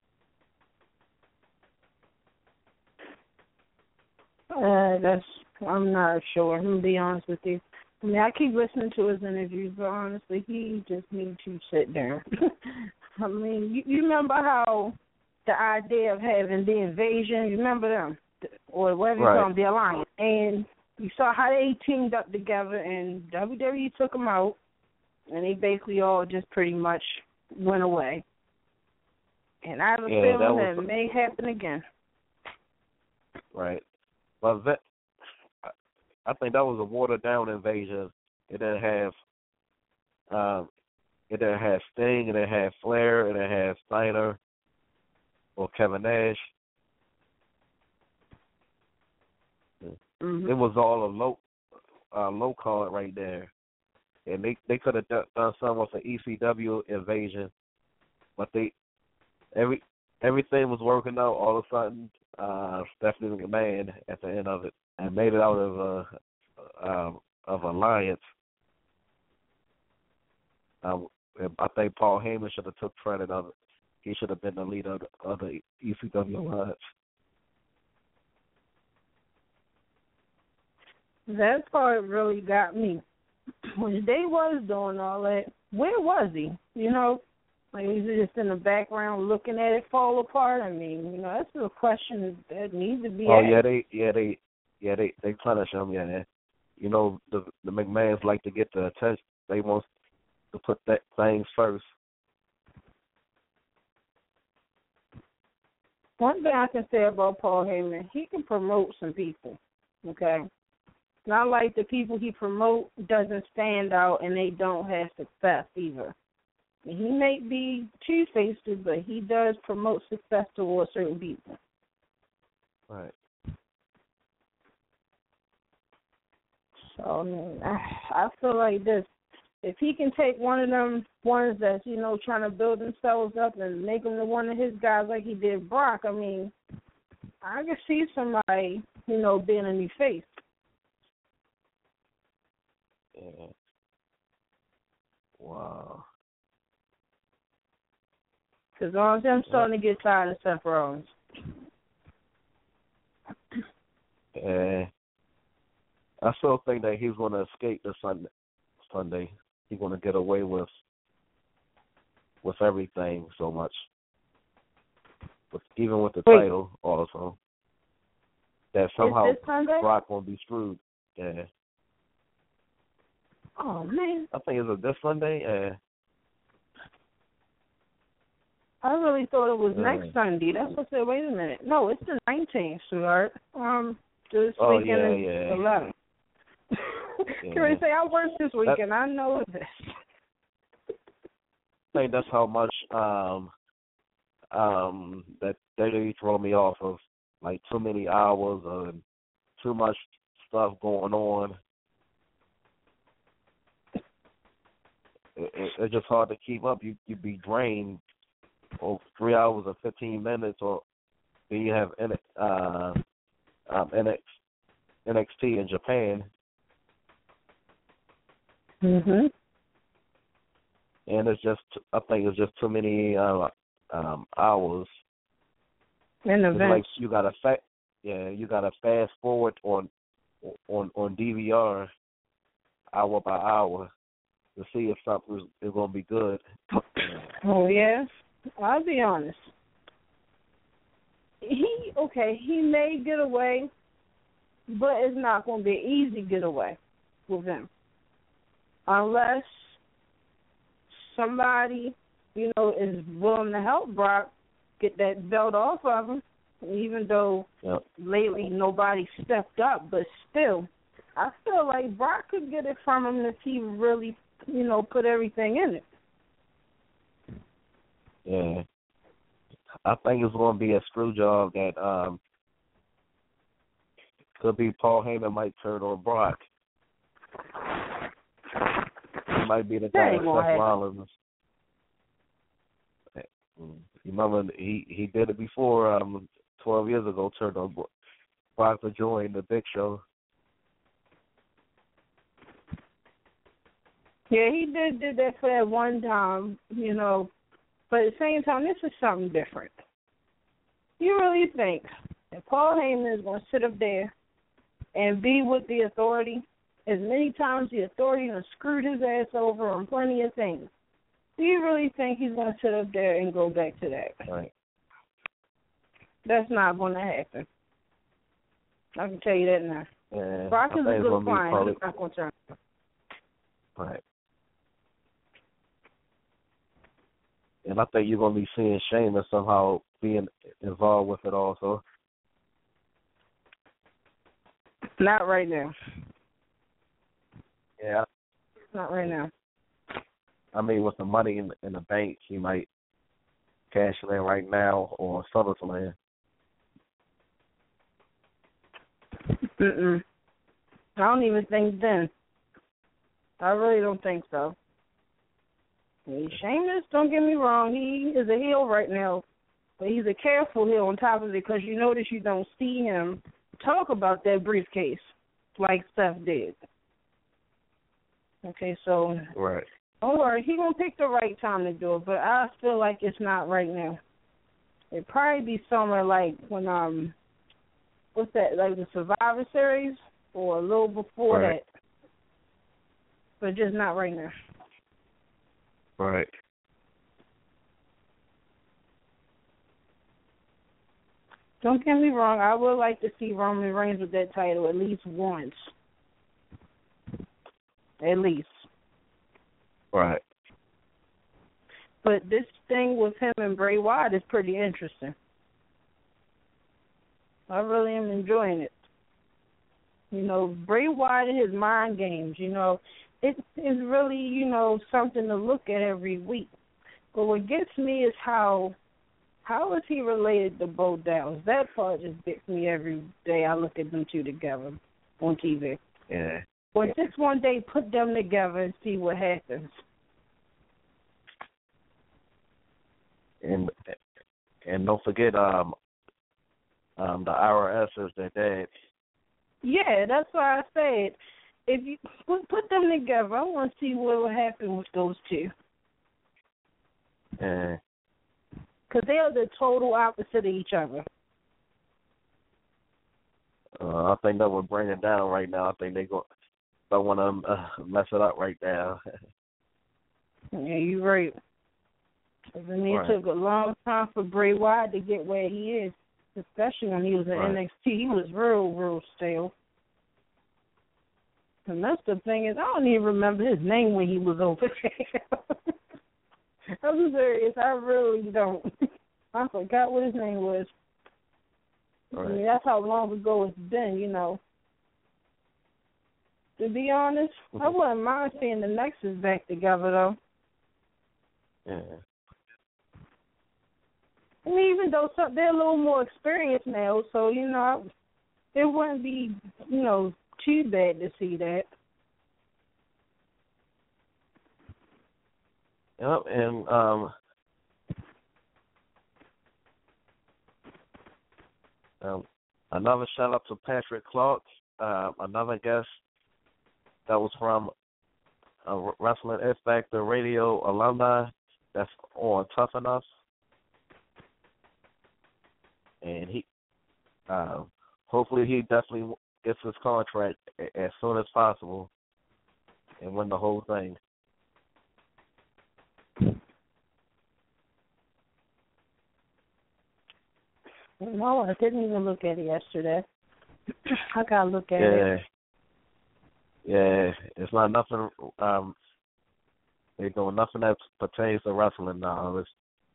Uh, that's I'm not sure. I'm gonna be honest with you. I mean, I keep listening to his interviews, but honestly, he just needs to sit down. I mean, you, you remember how the idea of having the invasion, you remember them, or whatever you right. call them, the alliance, and you saw how they teamed up together, and W W E took them out, and they basically all just pretty much went away. And I have a yeah, feeling that, that was, it may happen again. Right. But that, I think that was a watered down invasion. It didn't have, um, it didn't have Sting, it didn't have Flair, it didn't have Steiner or Kevin Nash. Mm-hmm. It was all a low, uh, low card right there, and they they could have done, done some with the E C W invasion, but they every everything was working out. All of a sudden, uh, Stephanie McMahon at the end of it and made it out of uh, um, of Alliance. Um, I think Paul Heyman should have took credit of it. He should have been the leader of the, of the E C W Alliance. That part really got me. When they was doing all that, where was he? You know, like was he just in the background looking at it fall apart? I mean, you know, that's a question that needs to be Oh asked. yeah, they yeah they yeah they they punish him. Yeah, they, you know the the McMahons like to get the attention. They want to put that things first. One thing I can say about Paul Heyman, he can promote some people. Okay. Not like the people he promote doesn't stand out and they don't have success either. He may be two-faced, but he does promote success towards certain people. Right. So I mean, I, I feel like this. If he can take one of them ones that's, you know, trying to build themselves up and make them the one of his guys like he did Brock, I mean, I can see somebody, you know, being a new face. Yeah. Wow. Because honestly, I'm starting to get tired of Seth Rollins. Yeah. I still think that he's going to escape this Sunday. Sunday. He's going to get away with with everything so much. With, even with the Wait. title also. That somehow Is this Sunday? Brock won't be screwed. Yeah. Oh, man. I think it's this Sunday. Yeah. I really thought it was Yeah. next Sunday. That's what I said. Wait a minute. No, it's the nineteenth, sweetheart. Um, this Oh, weekend yeah, is yeah. eleven. Yeah. Can I say I work this weekend? I know this. I think that's how much um um that they throw me off of, like too many hours and too much stuff going on. It, it, it's just hard to keep up. You you be drained over three hours and fifteen minutes, or then you have N- uh um N X N X T in Japan. Mhm. And it's just, I think it's just too many uh, um, hours. And It's events. like you gotta fa- yeah, you gotta fast forward on on on D V R hour by hour to see if something is, is gonna be good. Oh yeah, I'll be honest. He okay, he may get away, but it's not going to be an easy getaway with him, unless somebody, you know, is willing to help Brock get that belt off of him. Even though Yep. lately nobody stepped up, but still, I feel like Brock could get it from him if he really, you know, put everything in it. Yeah. I think it's going to be a screw job that um, could be Paul Heyman might turn on Brock. He might be the guy that Seth Rollins. You remember he he did it before um, twelve years ago. Turned on Brock to join the Big Show. Yeah, he did did that for that one time, you know. But at the same time, this is something different. You really think that Paul Heyman is going to sit up there and be with the Authority as many times the Authority has screwed his ass over on plenty of things? Do you really think he's going to sit up there and go back to that? Right. That's not going to happen. I can tell you that now. Yeah, Brock is a good client. Probably... He's not going to turn. Right. And I think you're going to be seeing Sheamus somehow being involved with it also. Not right now. Yeah. Not right now. I mean, with the money in, in the bank, he might cash it in right now or SummerSlam. Mm-mm. I don't even think then. I really don't think so. He's Sheamus, don't get me wrong, he is a heel right now, but he's a careful heel on top of it because you notice you don't see him talk about that briefcase like Seth did. Okay, so right. Don't worry, he's going to pick the right time to do it, but I feel like it's not right now. It'd probably be somewhere like when, um, what's that, like the Survivor Series or a little before right. that, but just not right now. Right. Don't get me wrong, I would like to see Roman Reigns with that title at least once. At least. Right. But this thing with him and Bray Wyatt is pretty interesting. I really am enjoying it. You know, Bray Wyatt and his mind games, you know, it is really, you know, something to look at every week. But what gets me is how how is he related to Bo Dallas? That part just gets me every day I look at them two together on T V. Yeah. Or just one day put them together and see what happens. And and don't forget um um the I R S is their dad. Yeah, that's why I said if you put put them together, I want to see what will happen with those two. Yeah. Because they are the total opposite of each other. Uh, I think that would bring it down right now. I think they go don't want to uh, mess it up right now. Yeah, you're right. I mean, right. it took a long time for Bray Wyatt to get where he is, especially when he was in right. N X T. He was real, real stale. And that's the thing is, I don't even remember his name when he was over there. I'm serious. I really don't. I forgot what his name was. Right. I mean, that's how long ago it's been, you know. To be honest, mm-hmm. I wouldn't mind seeing the Nexus back together, though. Yeah. I mean, even though some, they're a little more experienced now, so, you know, it wouldn't be, you know, too bad to see that. Yep, and um, um, another shout out to Patrick Clark, uh, another guest that was from a Wrestling X Factor radio alumni that's on Tough Enough, and he, uh, hopefully, he definitely gets his contract as soon as possible and win the whole thing. No, I didn't even look at it yesterday. I gotta look at yeah. it. Yeah, it's not nothing. Um, they're doing nothing that pertains to wrestling now. It's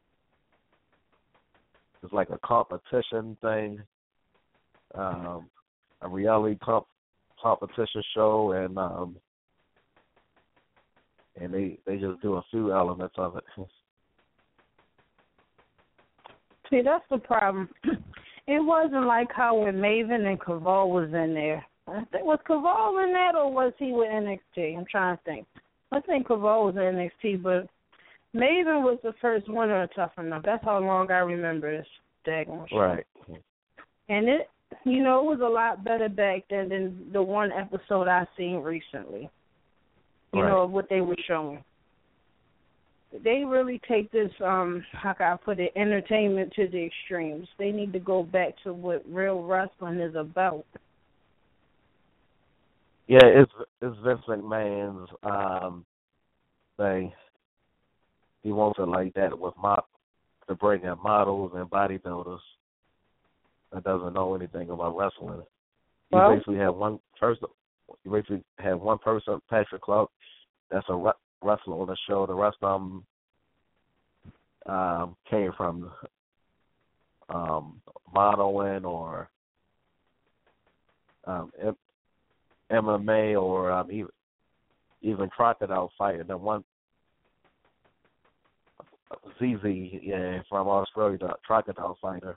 it's like a competition thing, um, a reality comp- competition show, and um, and they they just do a few elements of it. See, that's the problem. It wasn't like how when Maven and Kaval was in there. I think, was Kaval in that, or was he with N X T? I'm trying to think. I think Kaval was in N X T, but Maven was the first winner of Tough Enough. That's how long I remember this daggone show. Right. And it, you know, it was a lot better back then than the one episode I seen recently. You right. know, what they were showing. They really take this, um, how can I put it, entertainment to the extremes. They need to go back to what real wrestling is about. Yeah, it's it's Vince McMahon's um, thing. He wants it like that with mod- to bring in models and bodybuilders that doesn't know anything about wrestling. You Well, basically have one person. You basically have one person, Patrick Clark, that's a re- wrestler on the show. The rest of them um, came from um, modeling or um, M M A or um, even even crocodile fighting. The one Z Z, yeah, from Australia, the crocodile fighter.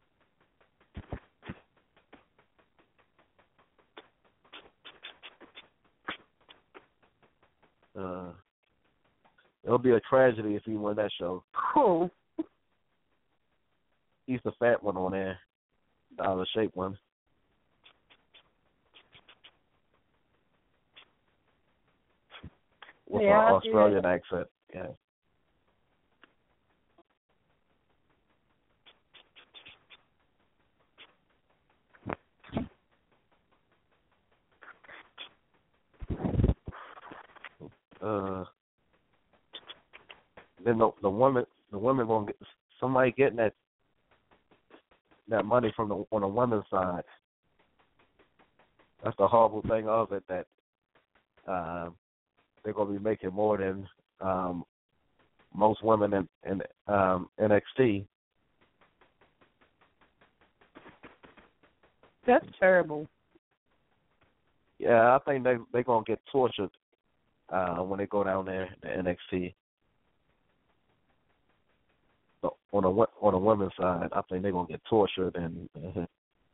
Uh, it'll be a tragedy if he win that show. cool. He's the fat one on there, the out of shape one. With Yeah, an I see Australian that. accent, yeah. Uh, then the the woman the women gonna get somebody getting that that money from the on the women's side. That's the horrible thing of it, that uh, they're gonna be making more than um, most women in, in um, N X T. That's terrible. Yeah, I think they they're gonna get tortured uh, when they go down there to N X T. So on the on the women's side, I think they're gonna get tortured, and uh,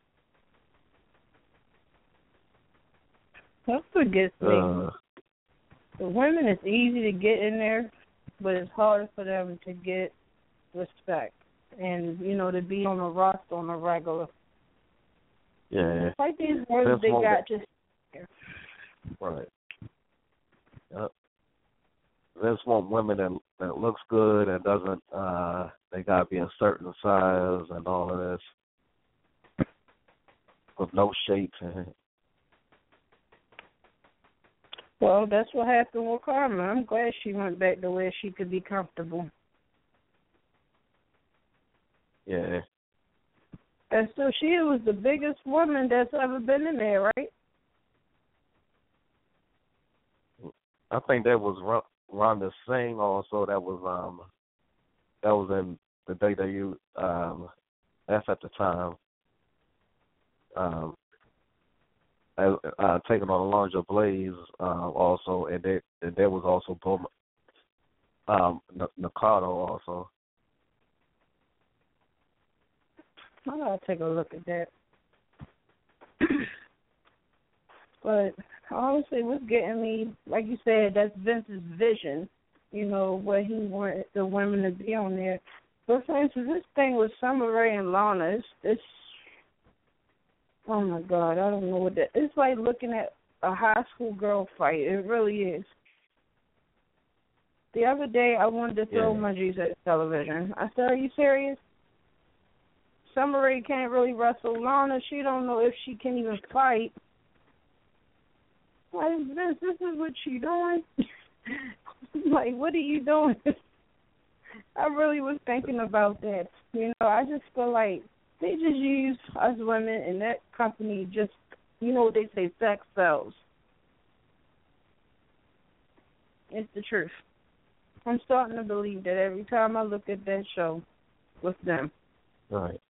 That's what gets me. uh, The women, it's easy to get in there, but it's harder for them to get respect and, you know, to be on the roster on a regular. yeah, Like these words Vince they won't got get- just. right. Yep. Vince want women that that looks good and doesn't. Uh, they gotta be a certain size and all of this, with no shape. Well, that's what happened with Carmen. I'm glad she went back to where she could be comfortable. Yeah. And so she was the biggest woman that's ever been in there, right? I think that was Ron- Ronda Singh also. That was um, that was in the W W E. Um, that's at the time. Um, uh, uh, taking on Alundra Blaze uh, also, and there and there was also Bo, um, N- Nakano also. I gotta take a look at that. But honestly, what's getting me, like you said, that's Vince's vision. You know, where he wanted the women to be on there. But for instance, this thing with Summer Rae and Lana, it's, it's oh my God, I don't know what that. It's like looking at a high school girl fight. It really is. The other day, I wanted to throw Yeah. my G's at the television. I said, "Are you serious? Summer Rae can't really wrestle. Lana, she don't know if she can even fight. Like, this, this is what you doing? Like, what are you doing?" I really was thinking about that. You know, I just feel like they just use us women, and that company just, you know what they say, sex sells. It's the truth. I'm starting to believe that every time I look at that show with them. Right.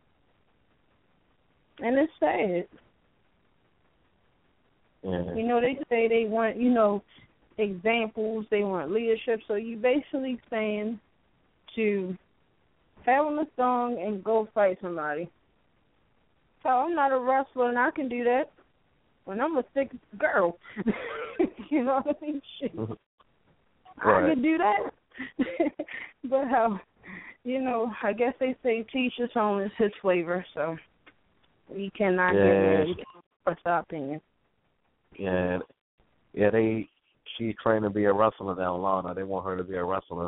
And it's sad. Yeah. You know, they say they want, you know, examples, they want leadership. So you basically saying to have on a song and go fight somebody. So I'm not a wrestler and I can do that when I'm a thick girl. You know what I mean? Shit. Right. I can do that. But how, you know, I guess they say teach his own is his flavor, so we cannot Yeah. get there. We can't express our opinion. Yeah. Yeah, they she's trained to be a wrestler now, Lana. They want her to be a wrestler.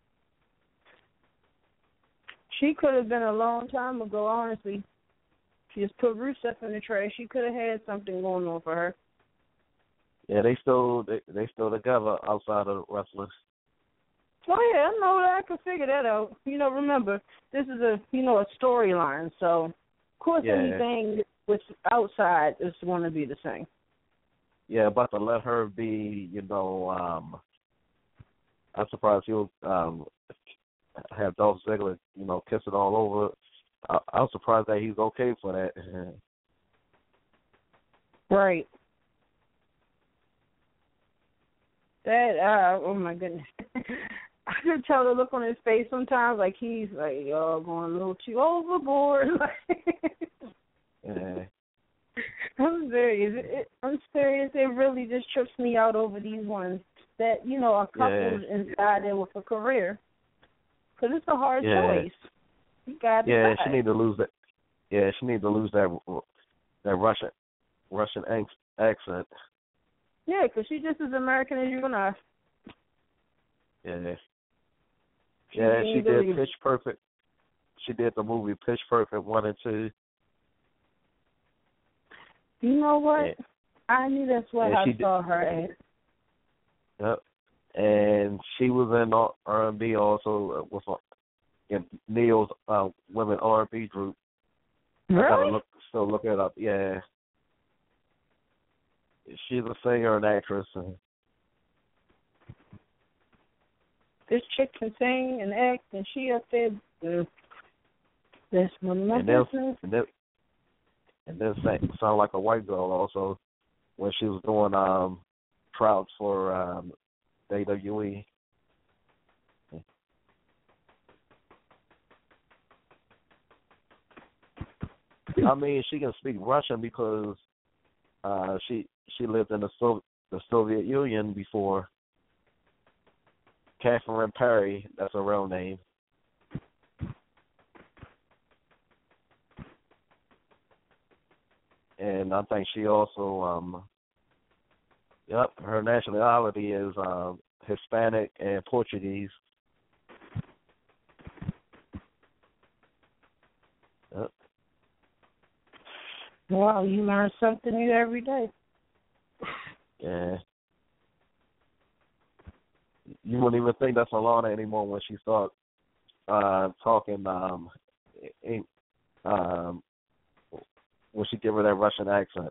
She could have been a long time ago, honestly. She just put Rusev in the trash. She could have had something going on for her. Yeah, they still they, they still together outside of wrestling. Oh yeah, I know that. I can figure that out. You know, remember, this is a you know a storyline, so of course Yeah. anything with outside is going to be the same. Yeah, about to let her be, you know, um I'm surprised he'll um have Dolph Ziggler, you know, kiss it all over. I, I was surprised that he's okay for that. Right. That uh oh my goodness. I could tell the look on his face sometimes, like he's like, y'all going a little too overboard. Yeah. I'm serious. It, it, I'm serious. It really just trips me out over these ones that, you know, are couples Yeah. inside there with a career. Because it's a hard Yeah. choice. You got to Yeah, decide. she need to lose that. Yeah, she need to lose that that Russian Russian accent. Yeah, because she's just as American as you and I. Yeah. Yeah, she did Pitch Perfect. She did the movie Pitch Perfect one and two. You know what? Yeah. I knew that's what Yeah, I she saw her at. Yep. And she was in R and B also with uh, in Neil's uh, women R and B group. I gotta Really? look, still look it up. Yeah. She's a singer and actress. And This chick can sing and act, and she up there. Uh, that's none of my and then, business. and then, and then sang, sound like a white girl also when she was doing um trials for um, W W E. I mean, she can speak Russian because uh, she she lived in the so- the Soviet Union before. Catherine Perry, that's her real name. And I think she also, um, yep, her nationality is um, Hispanic and Portuguese. Yep. Wow, you learn something new every day. Yeah. You wouldn't even think that's Alana anymore when she starts uh, talking, um, in, um, when she give her that Russian accent.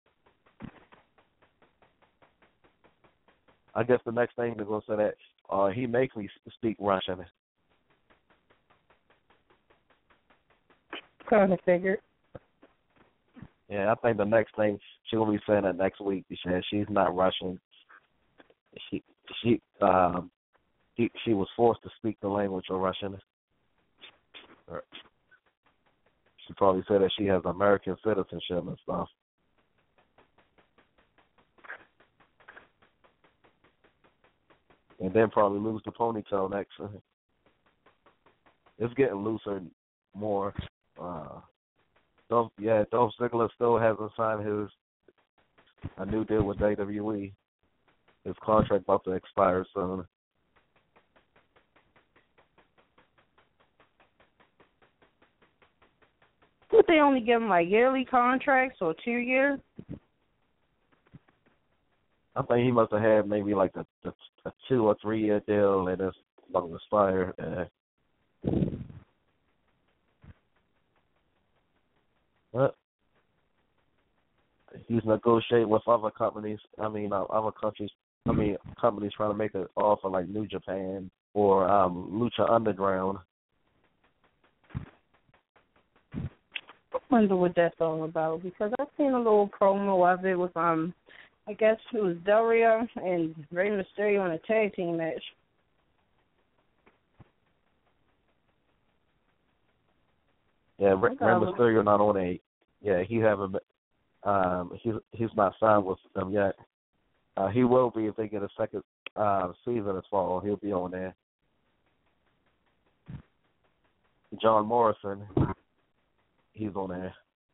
I guess the next thing they're going to say that uh, he makes me speak Russian. Kind of figured. Yeah, I think the next thing she'll be saying that next week because she's not Russian. She she um she, she was forced to speak the language of Russian. She probably said that she has American citizenship and stuff. And then probably lose the ponytail next. It's getting looser more. Uh, Dolph, yeah, Dolph Ziggler still hasn't signed his a new deal with W W E. His contract about to expire soon. Would they only give them like yearly contracts or two years? I think he must have had maybe like a, a, a two or three year deal and it's going to expire. Uh, but he's negotiating with other companies. I mean, uh, other countries. I mean, companies trying to make an offer like New Japan or um, Lucha Underground. I wonder what that's all about because I've seen a little promo of it with um, I guess it was Del Rio and Rey Mysterio in a tag team match. Yeah, Rey Mysterio not on a. Yeah, he haven't. Um, he's he's not signed with them yet. Uh, he will be if they get a second uh, season this fall. He'll be on there. John Morrison, he's on there.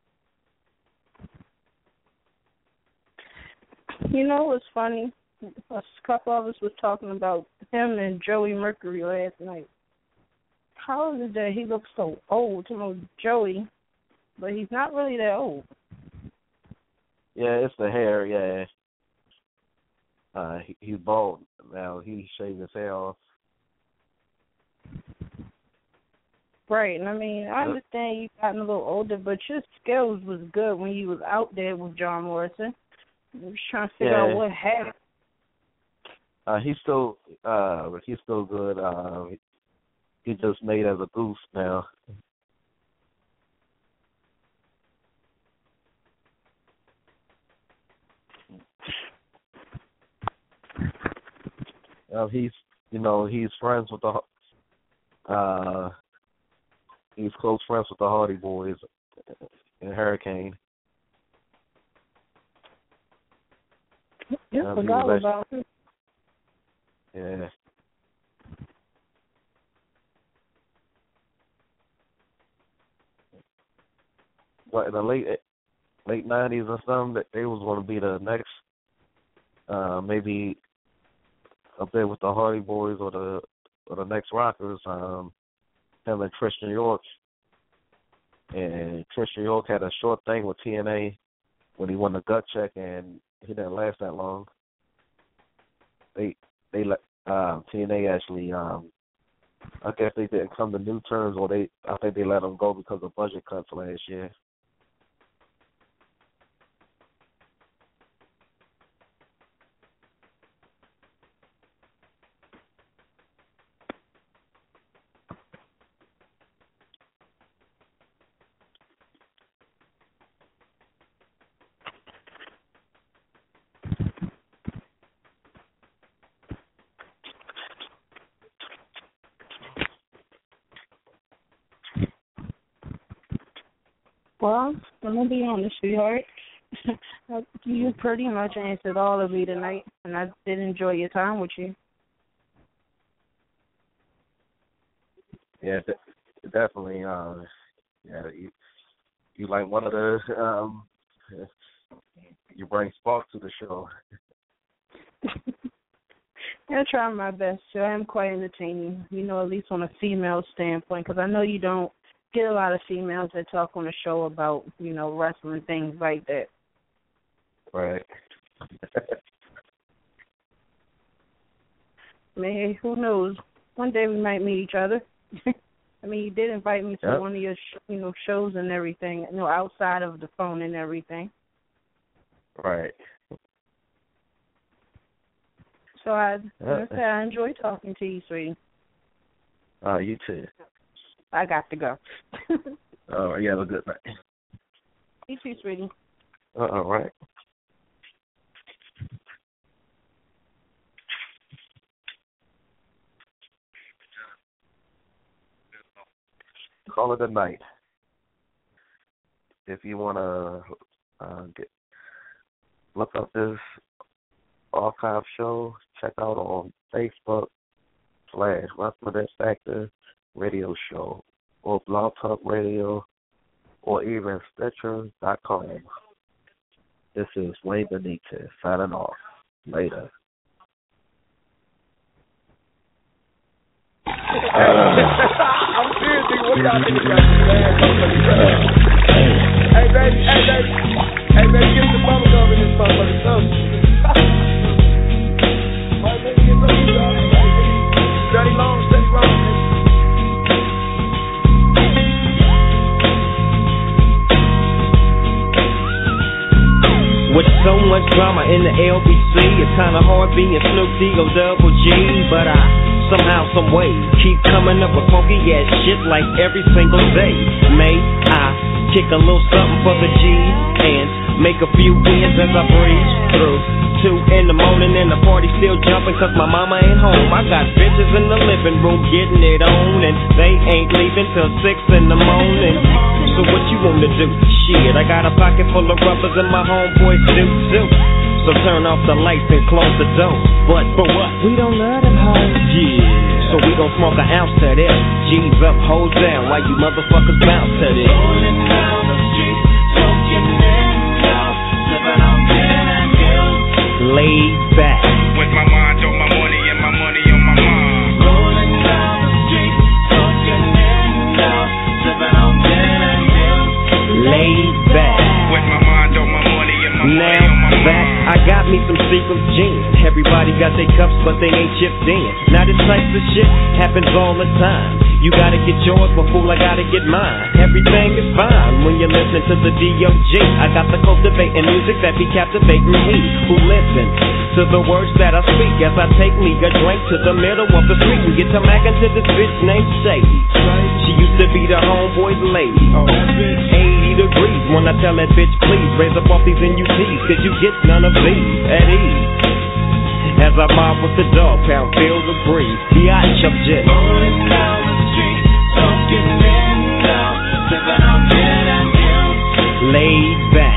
You know what's funny? A couple of us was talking about him and Joey Mercury last night. How is it that he looks so old? You know, Joey, but he's not really that old. Yeah, it's the hair. Yeah, uh, he, he's bald now. He shaved his hair off. Right, and I mean, I understand you've gotten a little older, but your skills was good when you was out there with John Morrison. I'm just trying to figure yeah. out what happened. Uh, he's still, uh, he's still good. Uh, he just made as a goose now. Uh, he's, you know, he's friends with the, uh, he's close friends with the Hardy Boys and Hurricane. Yeah, um, forgot about him. Yeah. What, in the late late nineties or something, that they was going to be the next, uh, maybe up there with the Hardy Boys or the or the next Rockers, um, him and Christian York. And Christian York had a short thing with T N A when he won the gut check, and he didn't last that long. They they let uh, T N A actually, um, I guess they didn't come to new terms, or they I think they let him go because of budget cuts last year. Well, I'm going to be honest, sweetheart. You pretty much answered all of me tonight, and I did enjoy your time with you. Yeah, de- definitely. Uh, yeah, you, you like one of the, um, you bring spark to the show. I try my best, so I am quite entertaining, you know, at least on a female standpoint, because I know you don't get a lot of females that talk on the show about, you know, wrestling, things like that. Right. Man, who knows? One day we might meet each other. I mean, you did invite me to yep. one of your, sh- you know, shows and everything, you know, outside of the phone and everything. Right. So I, yep. I, I enjoy talking to you, sweetie. Uh, you too. I got to go. All right, you have a good night. You too, sweetie. Uh, all right. Call it a night. If you want to uh, get look up this archive show, check out on Facebook slash Wrestling X Factor Radio Show, or Blog Talk Radio, or even Stitcher dot com. This is Wayne Benitez signing off. Later. I'm serious, nigga. What y'all niggas got to say? much drama in the L B C. It's kinda hard being Snoop D-O double G, but I somehow, some way keep coming up with funky ass shit like every single day. May I kick a little something for the G's and make a few ends as I breeze through. Two in the morning and the party still jumping cause my mama ain't home. I got bitches in the living room getting it on and they ain't leaving till six in the morning. So what you wanna do? Shit, I got a pocket full of rubbers and my homeboys do too. So turn off the lights and close the door. But for what? We don't love them hoes. Yeah. So we gon' smoke an ounce to this. G's up, hoes down, while you motherfuckers bounce to this. Rolling down the street, smoking windows, sipping on gin and juice. Laid back. With my mind on my money and my money on my mind. Rolling down the street, smoking windows, sipping on gin and juice. Laid back. With my mind on my money and my money Now on my mind. back, I got me some secret gin. Everybody got their cups, but they ain't chipped in. Now this type of shit happens all the time. You gotta get yours, but fool, I gotta get mine. Everything is fine when you're listening to the D O G. I got the cultivating music that be captivating me. Who listen to the words that I speak as I take me a drink to the middle of the street and get to mackin' to this bitch named Sadie. She used to be the homeboy's lady. eighty degrees when I tell that bitch, please raise up off these N U Ts, cause you get none of these at ease. As I mob with the dog pound, feel the breeze. Biatch, I'm just rolling down the street, smoking windows, sipping on gin and juice. laid back.